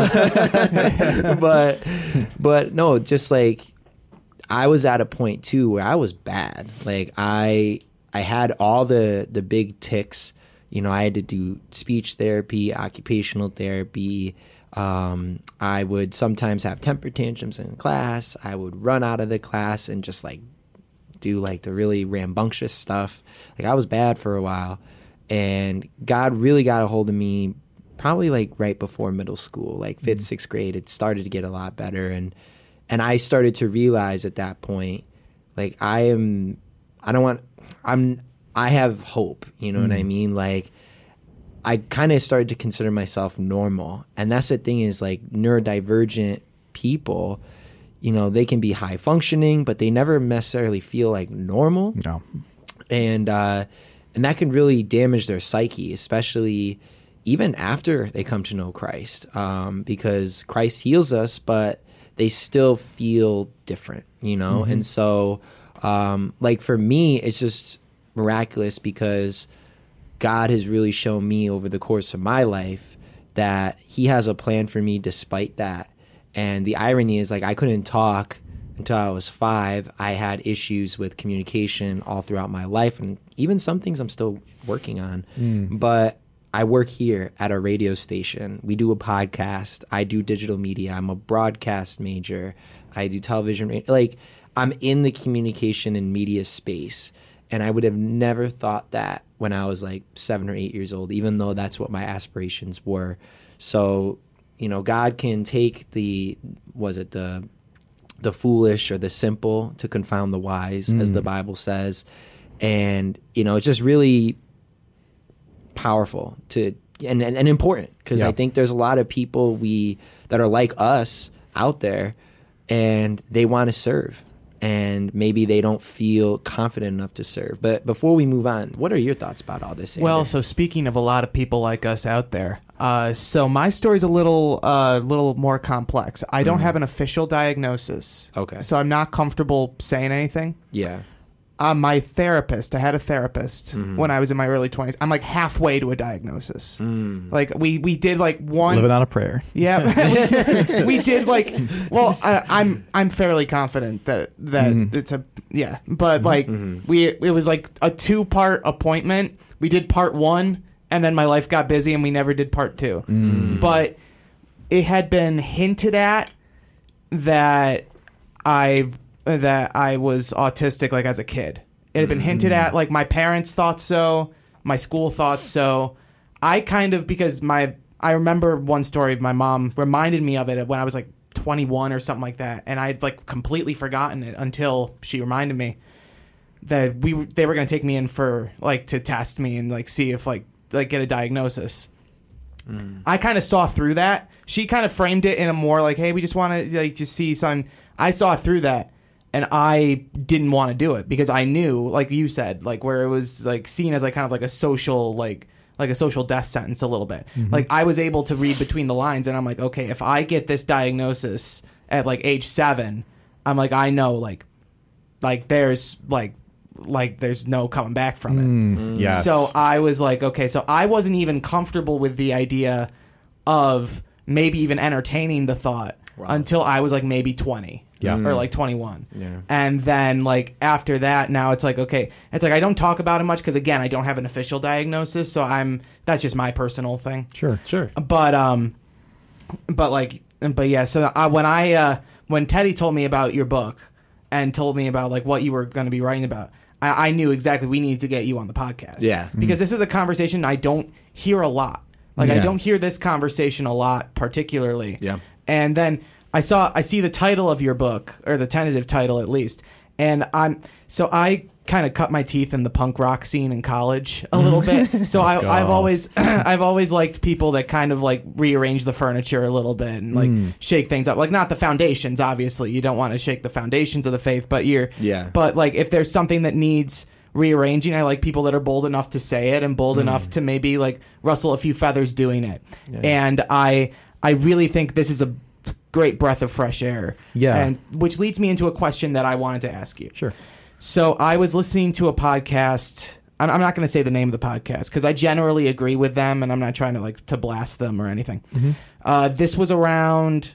but, but no, just like, I was at a point too where I was bad. Like I, I had all the, the big tics. You know, I had to do speech therapy, occupational therapy. Um, I would sometimes have temper tantrums in class. I would run out of the class and just like do like the really rambunctious stuff. Like I was bad for a while, and God really got a hold of me probably like right before middle school, like fifth, mm-hmm. sixth grade. It started to get a lot better. And And I started to realize at that point, like I am, I don't want, I'm, I have hope, you know mm. what I mean? Like I kind of started to consider myself normal. And that's the thing is like neurodivergent people, you know, they can be high functioning, but they never necessarily feel like normal. No. And, uh, and that can really damage their psyche, especially even after they come to know Christ, um, because Christ heals us, but they still feel different, you know? Mm-hmm. And so Um, like for me, it's just miraculous because God has really shown me over the course of my life that he has a plan for me despite that. And the irony is, like, I couldn't talk until I was five. I had issues with communication all throughout my life, and even some things I'm still working on. Mm. But I work here at a radio station. We do a podcast. I do digital media. I'm a broadcast major. I do television. Like, I'm in the communication and media space. And I would have never thought that when I was like seven or eight years old, even though that's what my aspirations were. So, you know, God can take the, was it the the foolish or the simple to confound the wise, mm. as the Bible says. And, you know, it's just really powerful to and, and, and important because yeah. I think there's a lot of people we that are like us out there and they want to serve. And maybe they don't feel confident enough to serve. But before we move on, what are your thoughts about all this, Andrew? Well, so speaking of a lot of people like us out there, uh, so my story's a little uh, little more complex. I don't mm. have an official diagnosis. Okay. So I'm not comfortable saying anything. Yeah. Uh, my therapist, I had a therapist mm-hmm. when I was in my early twenties. I'm like halfway to a diagnosis. Mm. Like we, we did like one living on a prayer. Yeah, we, did, we did like. Well, I, I'm I'm fairly confident that that mm-hmm. it's a yeah, but like mm-hmm. we it was like a two part appointment. We did part one, and then my life got busy, and we never did part two. Mm. But it had been hinted at that I. that I was autistic like as a kid. It had been hinted at, like my parents thought so, my school thought so. I kind of, because my, I remember one story, my mom reminded me of it when I was like twenty-one or something like that, and I'd like completely forgotten it until she reminded me that we they were going to take me in for like to test me and like see if like like get a diagnosis. Mm. I kind of saw through that. She kind of framed it in a more like, hey, we just want to like just see something. I saw through that. And I didn't want to do it because I knew, like you said, like where it was like seen as like kind of like a social, like like a social death sentence a little bit. Mm-hmm. Like I was able to read between the lines, and I'm like, okay, if I get this diagnosis at like age seven, I'm like, I know, like, like there's like, like there's no coming back from it. Mm, yes. So I was like, okay, so I wasn't even comfortable with the idea of maybe even entertaining the thought wow. until I was like maybe twenty. Yeah. Or like twenty-one. Yeah. And then like after that, now it's like, okay, it's like I don't talk about it much because again, I don't have an official diagnosis. So I'm, that's just my personal thing. Sure. Sure. But, um, but like, but yeah, so I, when I, uh, when Teddy told me about your book and told me about like what you were going to be writing about, I, I knew exactly we needed to get you on the podcast. Yeah. Because mm. this is a conversation I don't hear a lot. Like yeah. I don't hear this conversation a lot, particularly. Yeah. And then, I saw, I see the title of your book, or the tentative title at least, and I'm, so I kind of cut my teeth in the punk rock scene in college a little bit. So I, I've always, I've always liked people that kind of like rearrange the furniture a little bit and like mm. shake things up. Like not the foundations, obviously, you don't want to shake the foundations of the faith, but you're, yeah. But like if there's something that needs rearranging, I like people that are bold enough to say it and bold mm. enough to maybe like rustle a few feathers doing it. Yeah. And I, I really think this is a great breath of fresh air. Yeah. And which leads me into a question that I wanted to ask you. Sure. So I was listening to a podcast. I'm, I'm not going to say the name of the podcast because I generally agree with them and I'm not trying to like to blast them or anything. Mm-hmm. Uh, this was around,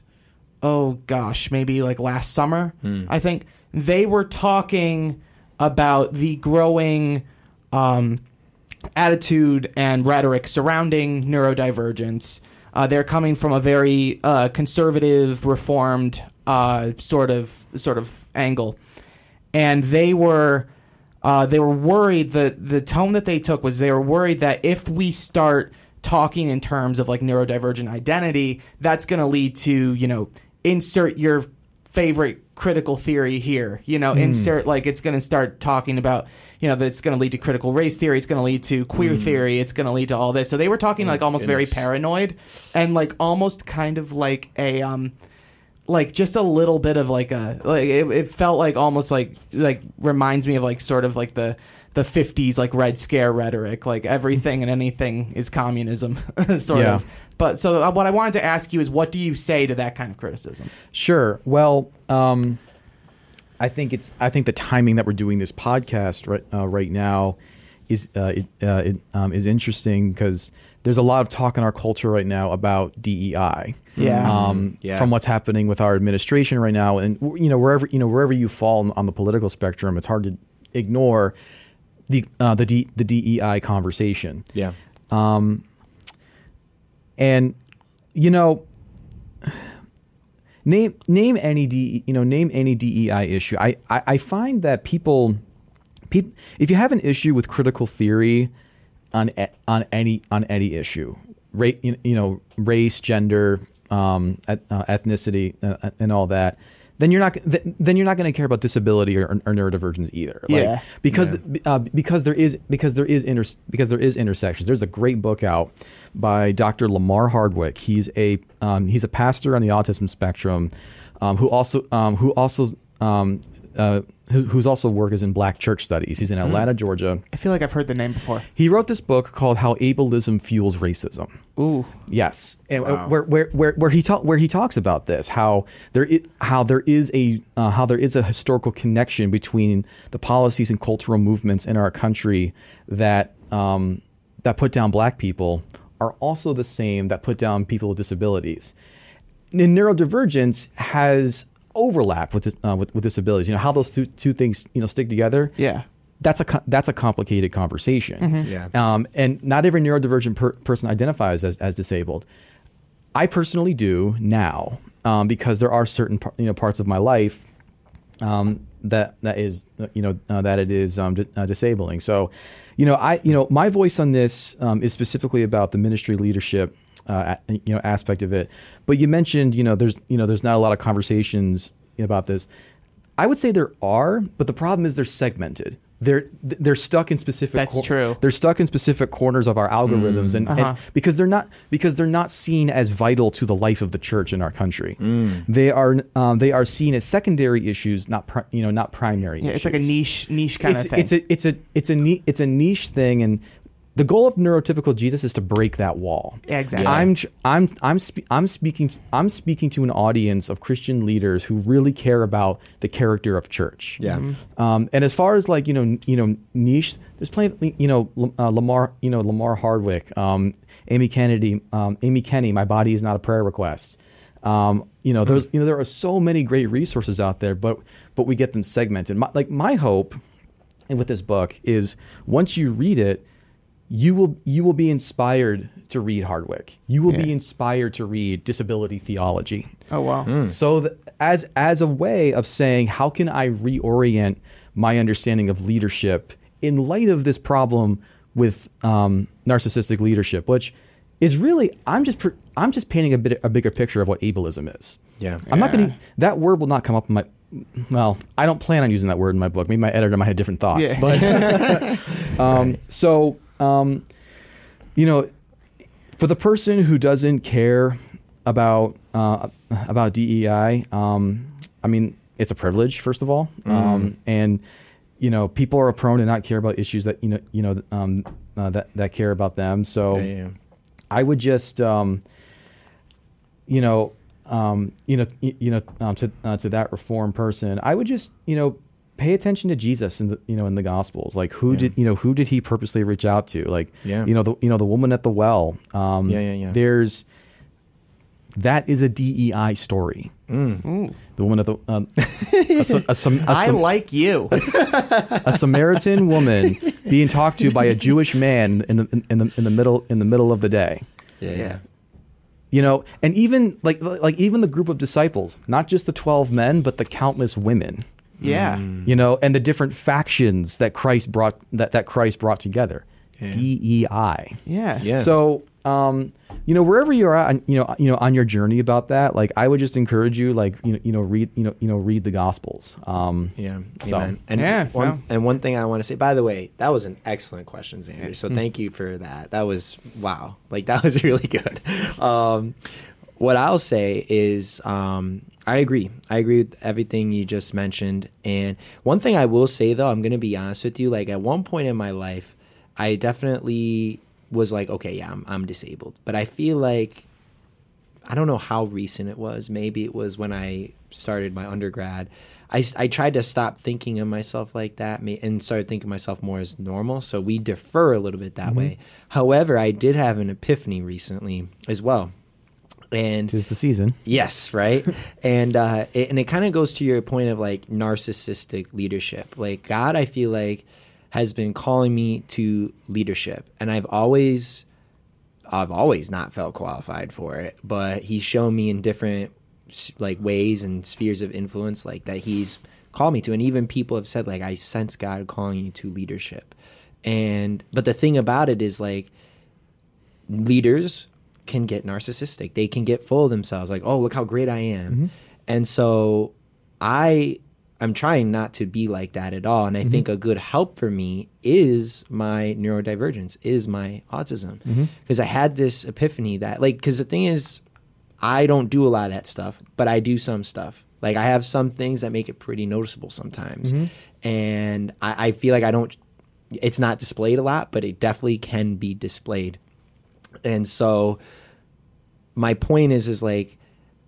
oh gosh, maybe like last summer, mm. I think. They were talking about the growing um, attitude and rhetoric surrounding neurodivergence. Uh, they're coming from a very uh, conservative, reformed uh, sort of sort of angle, and they were uh, they were worried that the tone that they took was they were worried that if we start talking in terms of like neurodivergent identity, that's going to lead to, you know, insert your favorite critical theory here, you know, mm. insert like it's going to start talking about, you know, that's going to lead to critical race theory. It's going to lead to queer mm. theory. It's going to lead to all this. So they were talking like almost goodness. very paranoid and like almost kind of like a, um, like just a little bit of like a, like it, it felt like almost like, like reminds me of like sort of like the, the fifties like Red Scare rhetoric, like everything and anything is communism sort yeah. of. But so what I wanted to ask you is what do you say to that kind of criticism? Sure. Well, um, I think it's I think the timing that we're doing this podcast right uh, right now is uh, it, uh, it um, is interesting because there's a lot of talk in our culture right now about D E I. Yeah. Um, Yeah. From what's happening with our administration right now, and you know wherever you know wherever you fall on the political spectrum, it's hard to ignore the uh, the D, the D E I conversation. Yeah. Um, and you know, name name any D you know name any D E I issue. I, I, I find that people, people, if you have an issue with critical theory on e- on any on any issue, ra- you, you know, race, gender, um, et- uh, ethnicity, uh, and all that, then you're not th- then you're not going to care about disability or, or neurodivergence either. Like, Yeah. because Yeah. th- uh, because there is because there is inter- because there is intersections. There's a great book out by Doctor Lamar Hardwick. He's a um, he's a pastor on the autism spectrum, um, who also um, who also um, uh, who, whose also work is in Black church studies. He's in Atlanta, Georgia. I feel like I've heard the name before. He wrote this book called How Ableism Fuels Racism. Ooh. Yes, and Wow. where where where where he talk where he talks about this, how there I, how there is a uh, how there is a historical connection between the policies and cultural movements in our country that um, that put down Black people are also the same that put down people with disabilities. And neurodivergence has overlap with, dis- uh, with with disabilities. You know how those two, two things you know stick together. Yeah. That's a co- that's a complicated conversation. Yeah. Um, and not every neurodivergent per- person identifies as, as disabled. I personally do now um, because there are certain par- you know parts of my life um, that that is uh, you know uh, that it is um, di- uh, disabling. So, you know I you know my voice on this um, is specifically about the ministry leadership uh, a- you know aspect of it. But you mentioned you know there's you know there's not a lot of conversations about this. I would say there are, but the problem is they're segmented. They're they're stuck in specific. That's true. They're stuck in specific corners of our algorithms, and, Uh-huh. and because they're not because they're not seen as vital to the life of the church in our country. They are um, they are seen as secondary issues, not pri- you know not primary. Yeah, issues. it's like a niche niche kind It's of thing. it's a it's a it's a ni- it's a niche thing, and the goal of neurotypical Jesus is to break that wall. Yeah, exactly. Yeah. I'm tr- I'm I'm spe- I'm speaking I'm speaking to an audience of Christian leaders who really care about the character of church. Yeah. Um, and as far as like you know n- you know niche, there's plenty you know Lam- uh, Lamar you know Lamar Hardwick, um, Amy Kennedy, um, Amy Kenny. My body is not a prayer request. Um, you know there's you know there are so many great resources out there, but but we get them segmented. My, like my hope, and with this book is once you read it, you will you will be inspired to read Hardwick. You will be Yeah. inspired to read disability theology. oh wow. So that as as a way of saying, how can I reorient my understanding of leadership in light of this problem with um, narcissistic leadership, which is really I'm just pr- I'm just painting a bit a bigger picture of what ableism is. Yeah. I'm not going Yeah. to that word will not come up in my. Well, I don't plan on using that word in my book. Maybe my editor might have different thoughts. Yeah. But um, so um, you know, for the person who doesn't care about uh, about D E I, um, I mean, it's a privilege, first of all, um, and you know, people are prone to not care about issues that you know, you know, um, uh, that that care about them. So, Yeah, yeah. I would just, um, you know, um, you know, y- you know, um, to uh, to that reformed person, I would just, you know, pay attention to Jesus in the, you know, in the Gospels. Like, who Yeah. did, you know, who did he purposely reach out to? Like, Yeah. you know, the, you know, the woman at the well. Um, Yeah, yeah, yeah. There's, that is a D E I story. Ooh. The woman at the, um, a, Sa- a, Sam- a, I Sam- like you. a Samaritan woman being talked to by a Jewish man in the in the in the middle in the middle of the day. Yeah. Yeah. You know, and even like like even the group of disciples, not just the twelve men, but the countless women. Yeah. You know, and the different factions that Christ brought that, that Christ brought together. Yeah. D E I. Yeah. Yeah. So, um, you know, wherever you're at, you know, you know, on your journey about that, like I would just encourage you, like you know, you know, read, you know, you know, read the Gospels. Um, Yeah. So- Amen. And Yeah, one well. and one thing I want to say, by the way, that was an excellent question, Xander. So thank you for that. That was wow. Like that was really good. Um, what I'll say is um, I agree. I agree with everything you just mentioned. And one thing I will say though, I'm gonna be honest with you, like at one point in my life, I definitely was like, okay, yeah, I'm I'm disabled. But I feel like I don't know how recent it was. Maybe it was when I started my undergrad. I, I tried to stop thinking of myself like that and started thinking of myself more as normal. So we defer a little bit that mm-hmm. way. However, I did have an epiphany recently as well. And tis the season. Yes, right? and uh, it, and it kind of goes to your point of like narcissistic leadership. Like God, I feel like, has been calling me to leadership. And I've always, I've always not felt qualified for it. But he's shown me in different like ways and spheres of influence like that he's called me to. And even people have said like, I sense God calling you to leadership. And but the thing about it is like leaders can get narcissistic. They can get full of themselves like, oh, look how great I am. Mm-hmm. And so I I'm trying not to be like that at all. And I mm-hmm. think a good help for me is my neurodivergence, is my autism. Because mm-hmm. I had this epiphany that like, because the thing is, I don't do a lot of that stuff, but I do some stuff. Like I have some things that make it pretty noticeable sometimes. Mm-hmm. And I, I feel like I don't, it's not displayed a lot, but it definitely can be displayed. And so my point is, is like,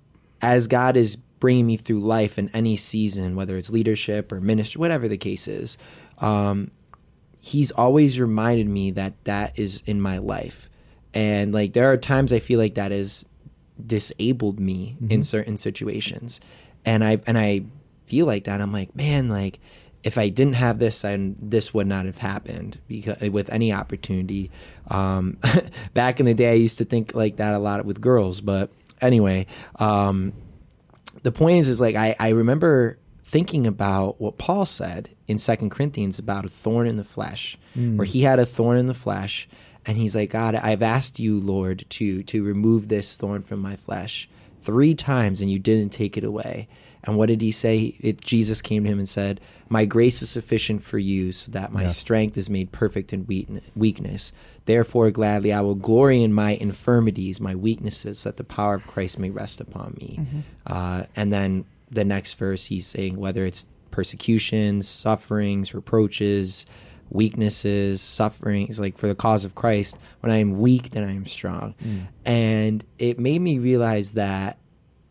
as God is bringing me through life in any season, whether it's leadership or ministry, whatever the case is, um, he's always reminded me that that is in my life. And like, there are times I feel like that is disabled me mm-hmm. in certain situations, and I and I feel like that I'm like, man, like if I didn't have this, I, this would not have happened because with any opportunity. Um, back in the day, I used to think like that a lot with girls, but anyway, um, the point is, is like I, I remember thinking about what Paul said in Second Corinthians about a thorn in the flesh, mm. where he had a thorn in the flesh. And he's like, God, I've asked you, Lord, to to remove this thorn from my flesh three times, and you didn't take it away. And what did he say? It, Jesus came to him and said, my grace is sufficient for you, so that my yeah. strength is made perfect in weakness. Therefore, gladly, I will glory in my infirmities, my weaknesses, so that the power of Christ may rest upon me. Mm-hmm. Uh, and then the next verse, he's saying, whether it's persecutions, sufferings, reproaches, weaknesses, sufferings, like for the cause of Christ, when I am weak, then I am strong. Mm. And it made me realize that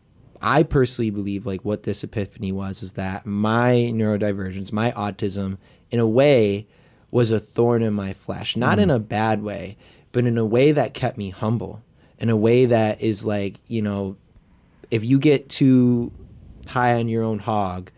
I personally believe like what this epiphany was is that my neurodivergence, my autism, in a way was a thorn in my flesh, not mm. in a bad way, but in a way that kept me humble, in a way that is like, you know, if you get too high on your own hog,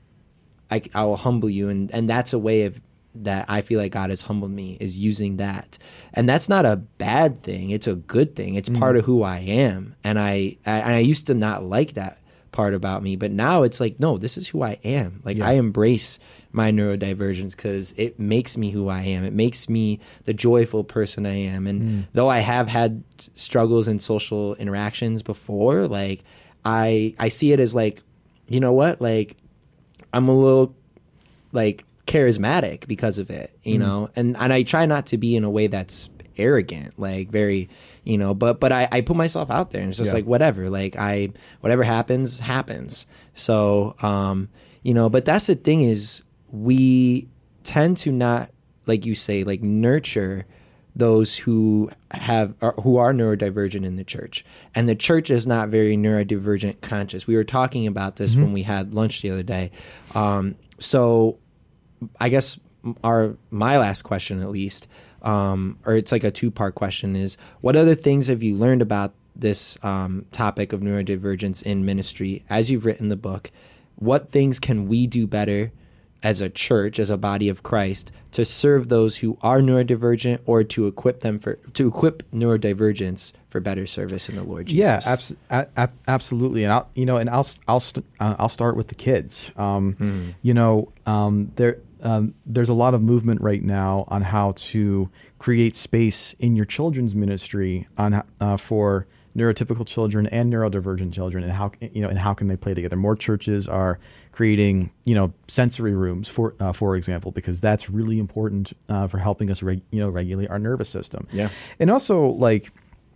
I, I will humble you. And, and that's a way of that I feel like God has humbled me, is using that. And that's not a bad thing. It's a good thing. It's mm. part of who I am. And I, I, and I used to not like that part about me, but now it's like, no, this is who I am. Like yeah. I embrace my neurodivergence because it makes me who I am. It makes me the joyful person I am. And mm. though I have had struggles in social interactions before, like I, I see it as like, you know what? Like I'm a little like charismatic because of it, you mm. know, and, and I try not to be in a way that's arrogant, like very, you know, but, but I, I put myself out there and it's just yeah. like, whatever, like I, whatever happens, happens. So, um, you know, but that's the thing is we tend to not, like you say, like nurture those who have, are, who are neurodivergent in the church. And the church is not very neurodivergent conscious. We were talking about this mm-hmm. when we had lunch the other day. Um, so, I guess our my last question, at least, um, or it's like a two-part question, is what other things have you learned about this um, topic of neurodivergence in ministry as you've written the book? What things can we do better as a church, as a body of Christ, to serve those who are neurodivergent, or to equip them for to equip neurodivergence for better service in the Lord Jesus? Yeah, abs- a- a- absolutely. And I'll, you know, and I'll I'll st- uh, I'll start with the kids. Um, mm. You know, um, there. Um, there's a lot of movement right now on how to create space in your children's ministry on uh, for neurotypical children and neurodivergent children, and how you know and how can they play together. More churches are creating you know sensory rooms, for uh, for example, because that's really important uh, for helping us reg- you know regulate our nervous system. Yeah, and also like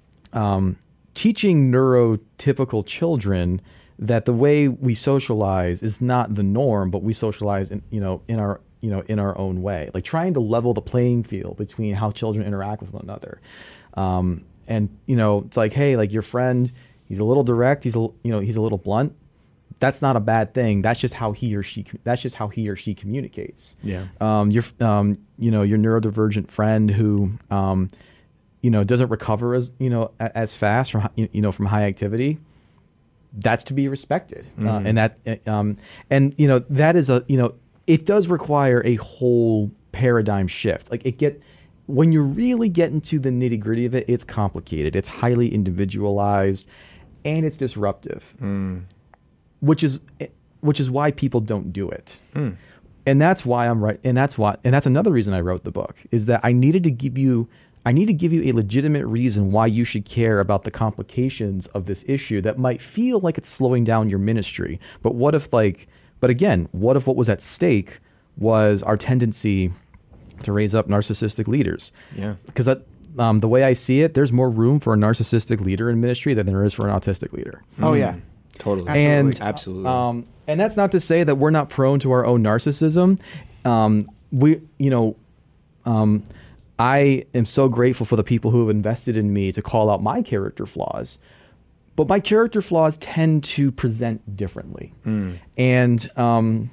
um, teaching neurotypical children that the way we socialize is not the norm, but we socialize in you know in our you know, in our own way, like trying to level the playing field between how children interact with one another. Um, and, you know, it's like, hey, like your friend, He's a little direct. He's a you know he's a little blunt. That's not a bad thing. That's just how he or she that's just how he or she communicates. Yeah. Um, your um, you know your neurodivergent friend who um, you know doesn't recover as you know a- as fast from you know from high activity. That's to be respected, mm-hmm. uh, and that um, and you know that is a you know it does require a whole paradigm shift. Like it get when you really get into the nitty gritty of it, it's complicated. It's highly individualized, and it's disruptive. Mm. Which is which is why people don't do it. Mm. And that's why I'm right. And that's why and that's another reason I wrote the book, is that I needed to give you I need to give you a legitimate reason why you should care about the complications of this issue that might feel like it's slowing down your ministry. But what if like but again, what if what was at stake was our tendency to raise up narcissistic leaders? Yeah. Because that um, the way I see it, there's more room for a narcissistic leader in ministry than there is for an autistic leader. Mm. Oh yeah. Totally. And absolutely. Um, and that's not to say that we're not prone to our own narcissism. Um, we, you know, um, I am so grateful for the people who have invested in me to call out my character flaws, but my character flaws tend to present differently. Mm. And, um,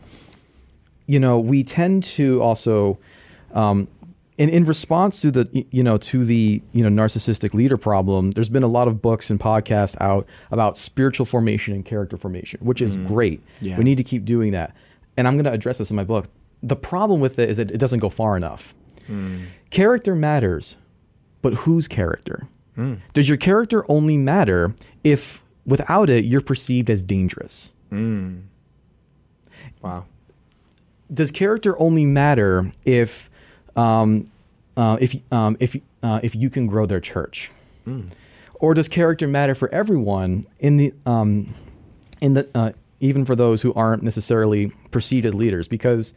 you know, we tend to also, um, in, in response to the, you know, to the, you know, narcissistic leader problem, there's been a lot of books and podcasts out about spiritual formation and character formation, which is mm. great. Yeah. We need to keep doing that. And I'm going to address this in my book. The problem with it is that it doesn't go far enough. Mm. Character matters, but whose character? Mm. Does your character only matter if without it, you're perceived as dangerous? Mm. Wow. Does character only matter if Um, uh, if um, if uh, if you can grow their church, mm. or does character matter for everyone in the um, in the uh, even for those who aren't necessarily perceived as leaders? Because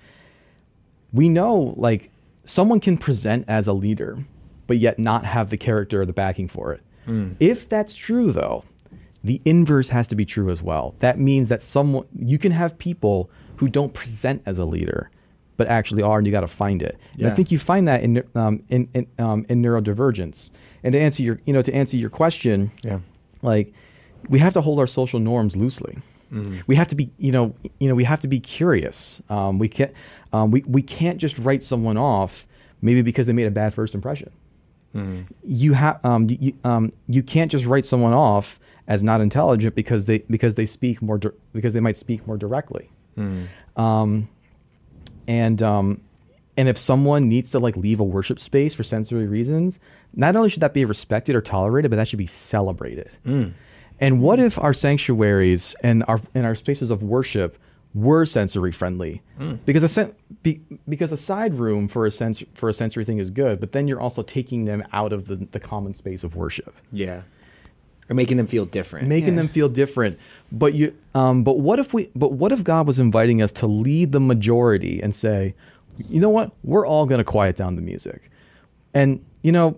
we know, like, someone can present as a leader, but yet not have the character or the backing for it. Mm. If that's true, though, the inverse has to be true as well. That means that someone you can have people who don't present as a leader, but actually are, and you got to find it. Yeah. And I think you find that in um, in in, um, in neurodivergence. And to answer your, you know, to answer your question, yeah, like we have to hold our social norms loosely. Mm-hmm. We have to be, you know, you know, we have to be curious. Um, we can't, um, we we can't just write someone off maybe because they made a bad first impression. Mm-hmm. You have, um, you, um, you can't just write someone off as not intelligent because they because they speak more di- because they might speak more directly. Mm-hmm. Um, And um, and if someone needs to like leave a worship space for sensory reasons, not only should that be respected or tolerated, but that should be celebrated. Mm. And what if our sanctuaries and our and our spaces of worship were sensory friendly? Mm. Because a sen- be, because a side room for a sens- for a sensory thing is good, but then you're also taking them out of the, the common space of worship. Yeah. Or making them feel different. Making Yeah. them feel different. But you um but what if we but what if God was inviting us to lead the majority and say, you know what? We're all going to quiet down the music. And you know,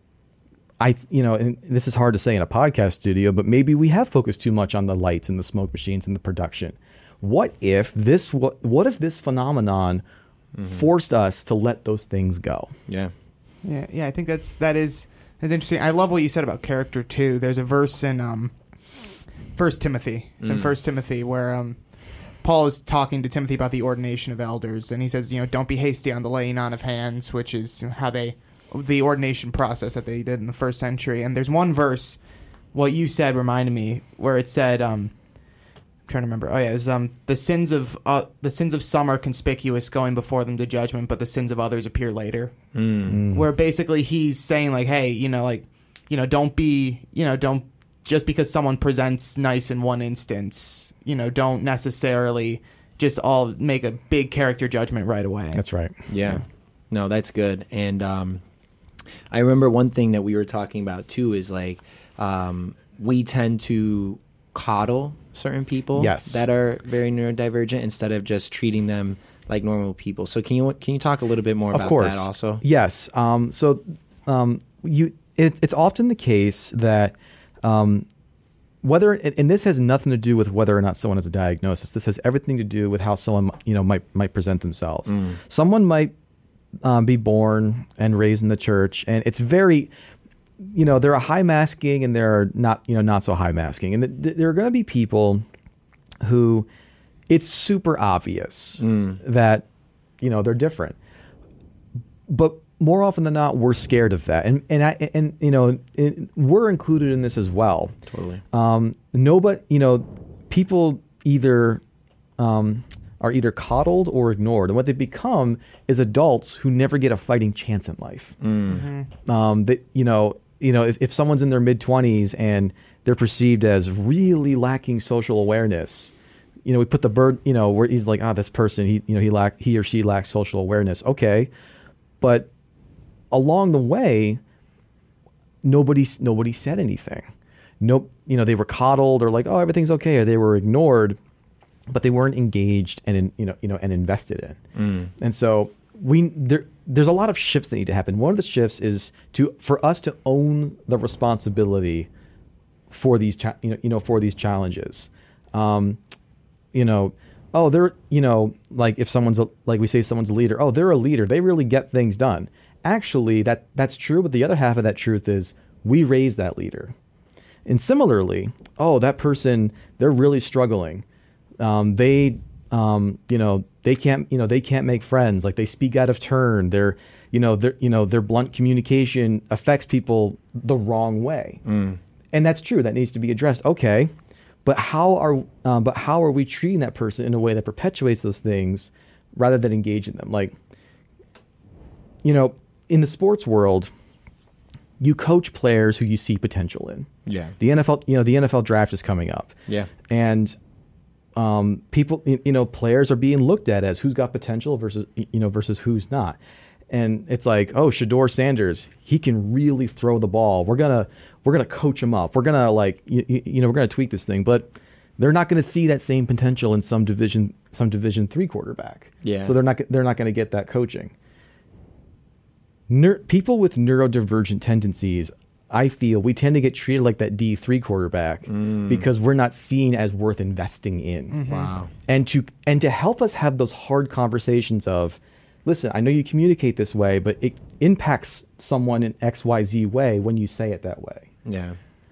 I you know, and this is hard to say in a podcast studio, but maybe we have focused too much on the lights and the smoke machines and the production. What if this what, what if this phenomenon mm-hmm. forced us to let those things go? Yeah. Yeah, yeah, I think that's that is That's interesting. I love what you said about character too. There's a verse in um, First Timothy. It's mm. in First Timothy where um, Paul is talking to Timothy about the ordination of elders, and he says, you know, don't be hasty on the laying on of hands, which is how they, the ordination process that they did in the first century. And there's one verse, what you said reminded me, where it said, um, I'm trying to remember. Oh yeah, it's um, the sins of uh, the sins of some are conspicuous, going before them to judgment, but the sins of others appear later. Mm. Where basically he's saying like, hey, you know, like, you know, don't be, you know, don't just because someone presents nice in one instance, you know, don't necessarily just all make a big character judgment right away. That's right. Yeah. yeah. No, that's good. And um, I remember one thing that we were talking about too is like um, we tend to coddle certain people yes. that are very neurodivergent instead of just treating them like normal people. So can you can you talk a little bit more of about course. that also? Yes. Um, so um, you it, it's often the case that um, whether and this has nothing to do with whether or not someone has a diagnosis. This has everything to do with how someone you know might might present themselves. Mm. Someone might um, be born and raised in the church, and it's very you know, there are high masking and there are not, you know, not so high masking. And th- th- there are going to be people who it's super obvious mm. that, you know, they're different. But more often than not, we're scared of that. And, and, I, and you know, it, we're included in this as well. Totally. Um, nobody, you know, people either um, are either coddled or ignored. And what they become is adults who never get a fighting chance in life. Mm. Mm-hmm. Um, that, you know, you know, if, if someone's in their mid twenties and they're perceived as really lacking social awareness, you know, we put the bird, you know, where he's like, ah, oh, this person, he, you know, he lack, he or she lacks social awareness. Okay. But along the way, nobody, nobody said anything. Nope. You know, they were coddled or like, oh, everything's okay. Or they were ignored, but they weren't engaged and, in, you know, you know, and invested in. Mm. And so we, there, there's a lot of shifts that need to happen. One of the shifts is to, for us to own the responsibility for these, cha- you know, you know, for these challenges. Um, you know, oh, they're, you know, like if someone's a, like we say someone's a leader, oh, they're a leader. They really get things done. Actually, that that's true. But the other half of that truth is we raise that leader. And similarly, oh, that person, they're really struggling. Um, they, um, you know, they can't, you know, they can't make friends. Like they speak out of turn. They're, you know, their, you know, their blunt communication affects people the wrong way. Mm. And that's true. That needs to be addressed. Okay. But how are, um, but how are we treating that person in a way that perpetuates those things rather than engaging them? Like, you know, in the sports world, you coach players who you see potential in. Yeah. The N F L, you know, the N F L draft is coming up. Yeah. And um, people, you know, players are being looked at as who's got potential versus, you know, versus who's not. And it's like, oh, Shedeur Sanders, he can really throw the ball. We're gonna, we're gonna coach him up. We're gonna like, you, you know, we're gonna tweak this thing. But they're not going to see that same potential in some division, some Division three quarterback. Yeah. So they're not, they're not going to get that coaching. Neur- people with neurodivergent tendencies, I feel we tend to get treated like that D three quarterback mm. because we're not seen as worth investing in. Mm-hmm. Wow. And to and to help us have those hard conversations of, listen, I know you communicate this way, but it impacts someone in X Y Z way when you say it that way. Yeah.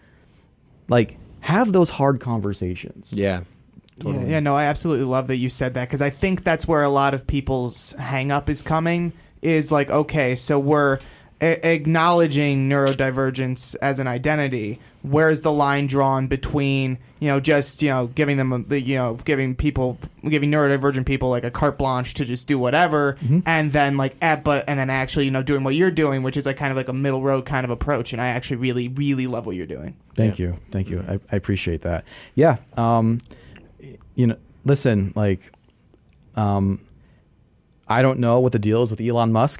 Like, have those hard conversations. Yeah. Totally. Yeah, yeah, no, I absolutely love that you said that because I think that's where a lot of people's hang up is coming. Is like, okay, so we're a- acknowledging neurodivergence as an identity. Where's the line drawn between, you know, just, you know, giving them, a, you know, giving people, giving neurodivergent people like a carte blanche to just do whatever, mm-hmm. and then like, at, but, and then actually, you know, doing what you're doing, which is like kind of like a middle road kind of approach. And I actually really, really love what you're doing. Thank yeah. you. Thank you. I, I appreciate that. Yeah. Um, you know, listen, like, um, I don't know what the deal is with Elon Musk.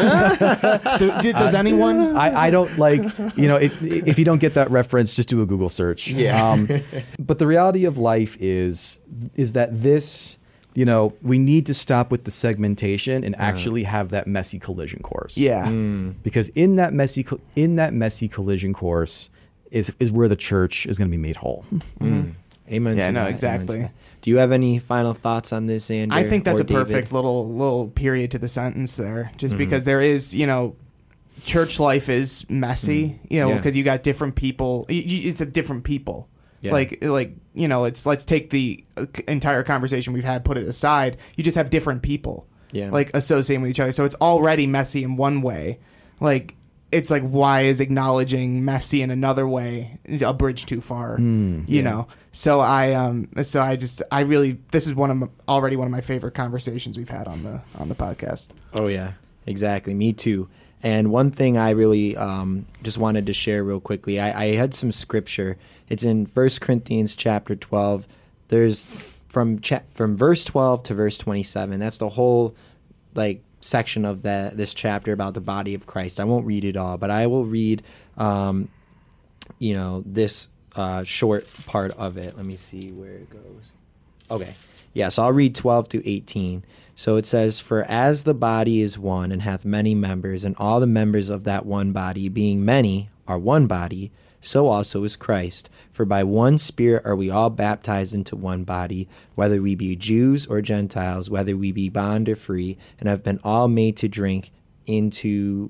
do, do, does anyone? I, I don't like, you know, if, if you don't get that reference, just do a Google search. Yeah. Um, but the reality of life is, is that this, you know, we need to stop with the segmentation and actually have that messy collision course. Yeah. Mm. Because in that messy, in that messy collision course is, is where the church is going to be made whole. Mm. Amen. Yeah, to no, that. exactly. Amen to Do you have any final thoughts on this, Andrew? I think that's or a perfect David? little little period to the sentence there, just Mm-hmm. because there is, you know, church life is messy, mm. you know, because yeah. you got different people. It's a different people. Yeah. Like, like you know, it's let's take the entire conversation we've had, put it aside. You just have different people, yeah, like associating with each other. So it's already messy in one way. Like, it's like, why is acknowledging messy in another way a bridge too far? Mm, you yeah. know. So I um so I just I really this is one of my, already one of my favorite conversations we've had on the on the podcast. Oh yeah, exactly. Me too. And one thing I really um, just wanted to share real quickly, I, I had some scripture. It's in First Corinthians chapter twelve. There's from cha- from verse twelve to verse twenty-seven. That's the whole like section of that this chapter about the body of Christ. I won't read it all, but I will read um, you know this. Uh, short part of it. Let me see where it goes. Okay. Yeah, so I'll read twelve to eighteen. So it says, "For as the body is one and hath many members, and all the members of that one body, being many, are one body, so also is Christ. For by one Spirit are we all baptized into one body, whether we be Jews or Gentiles, whether we be bond or free, and have been all made to drink into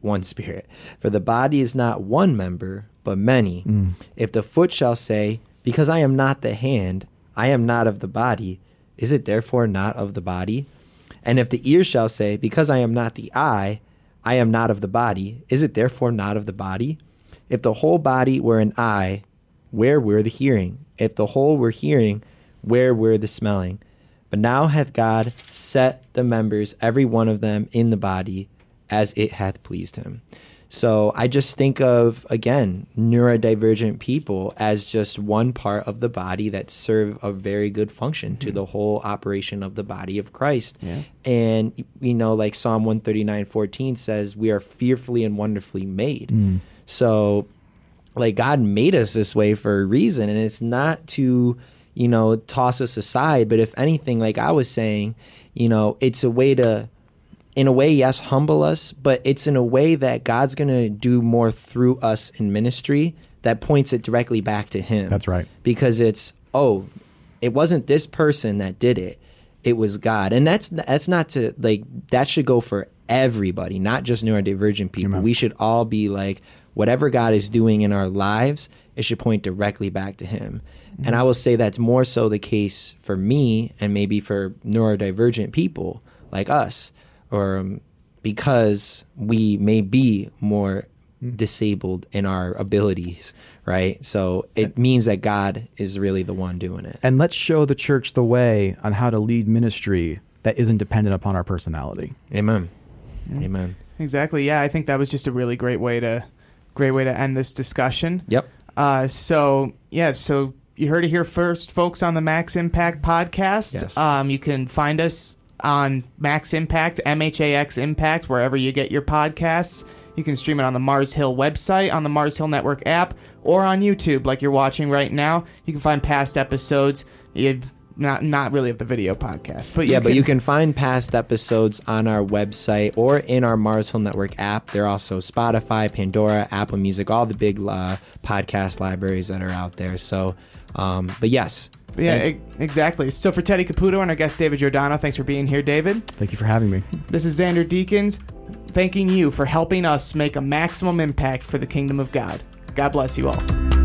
one spirit. For the body is not one member, but many. Mm. If the foot shall say, because I am not the hand, I am not of the body, is it therefore not of the body? And if the ear shall say, because I am not the eye, I am not of the body, is it therefore not of the body? If the whole body were an eye, where were the hearing? If the whole were hearing, where were the smelling? But now hath God set the members, every one of them, in the body, as it hath pleased him. So I just think of, again, neurodivergent people as just one part of the body that serve a very good function to mm-hmm. the whole operation of the body of Christ. Yeah. And, you know, like Psalm one thirty-nine fourteen says, we are fearfully and wonderfully made. Mm. So, like, God made us this way for a reason, and it's not to, you know, toss us aside, but if anything, like I was saying, you know, it's a way to, in a way, yes, humble us, but it's in a way that God's going to do more through us in ministry that points it directly back to him. That's right. Because it's, oh, it wasn't this person that did it. It was God. And that's that's not to, like, that should go for everybody, not just neurodivergent people. Amen. We should all be like, whatever God is doing in our lives, it should point directly back to him. Mm-hmm. And I will say that's more so the case for me and maybe for neurodivergent people like us. Or um, because we may be more disabled in our abilities, right? So it means that God is really the one doing it. And let's show the church the way on how to lead ministry that isn't dependent upon our personality. Amen. Yeah. Amen. Exactly. Yeah, I think that was just a really great way to, great way to end this discussion. Yep. Uh, so yeah, so you heard it here first, folks, on the Max Impact podcast. Yes. Um, you can find us on Max Impact, M H A X Impact, wherever you get your podcasts. You can stream it on the Mars Hill website, on the Mars Hill Network app, or on YouTube like you're watching right now. You can find past episodes. You not not really of the video podcast, but you yeah, can, but you can find past episodes on our website or in our Mars Hill Network app. They're also Spotify, Pandora, Apple Music, all the big uh, podcast libraries that are out there. So, um, but yes. Yeah, e- exactly. So for Teddy Caputo and our guest David Giordano, thanks for being here, David. Thank you for having me. This is Xander Deakins, thanking you for helping us make a maximum impact for the kingdom of God. God bless you all.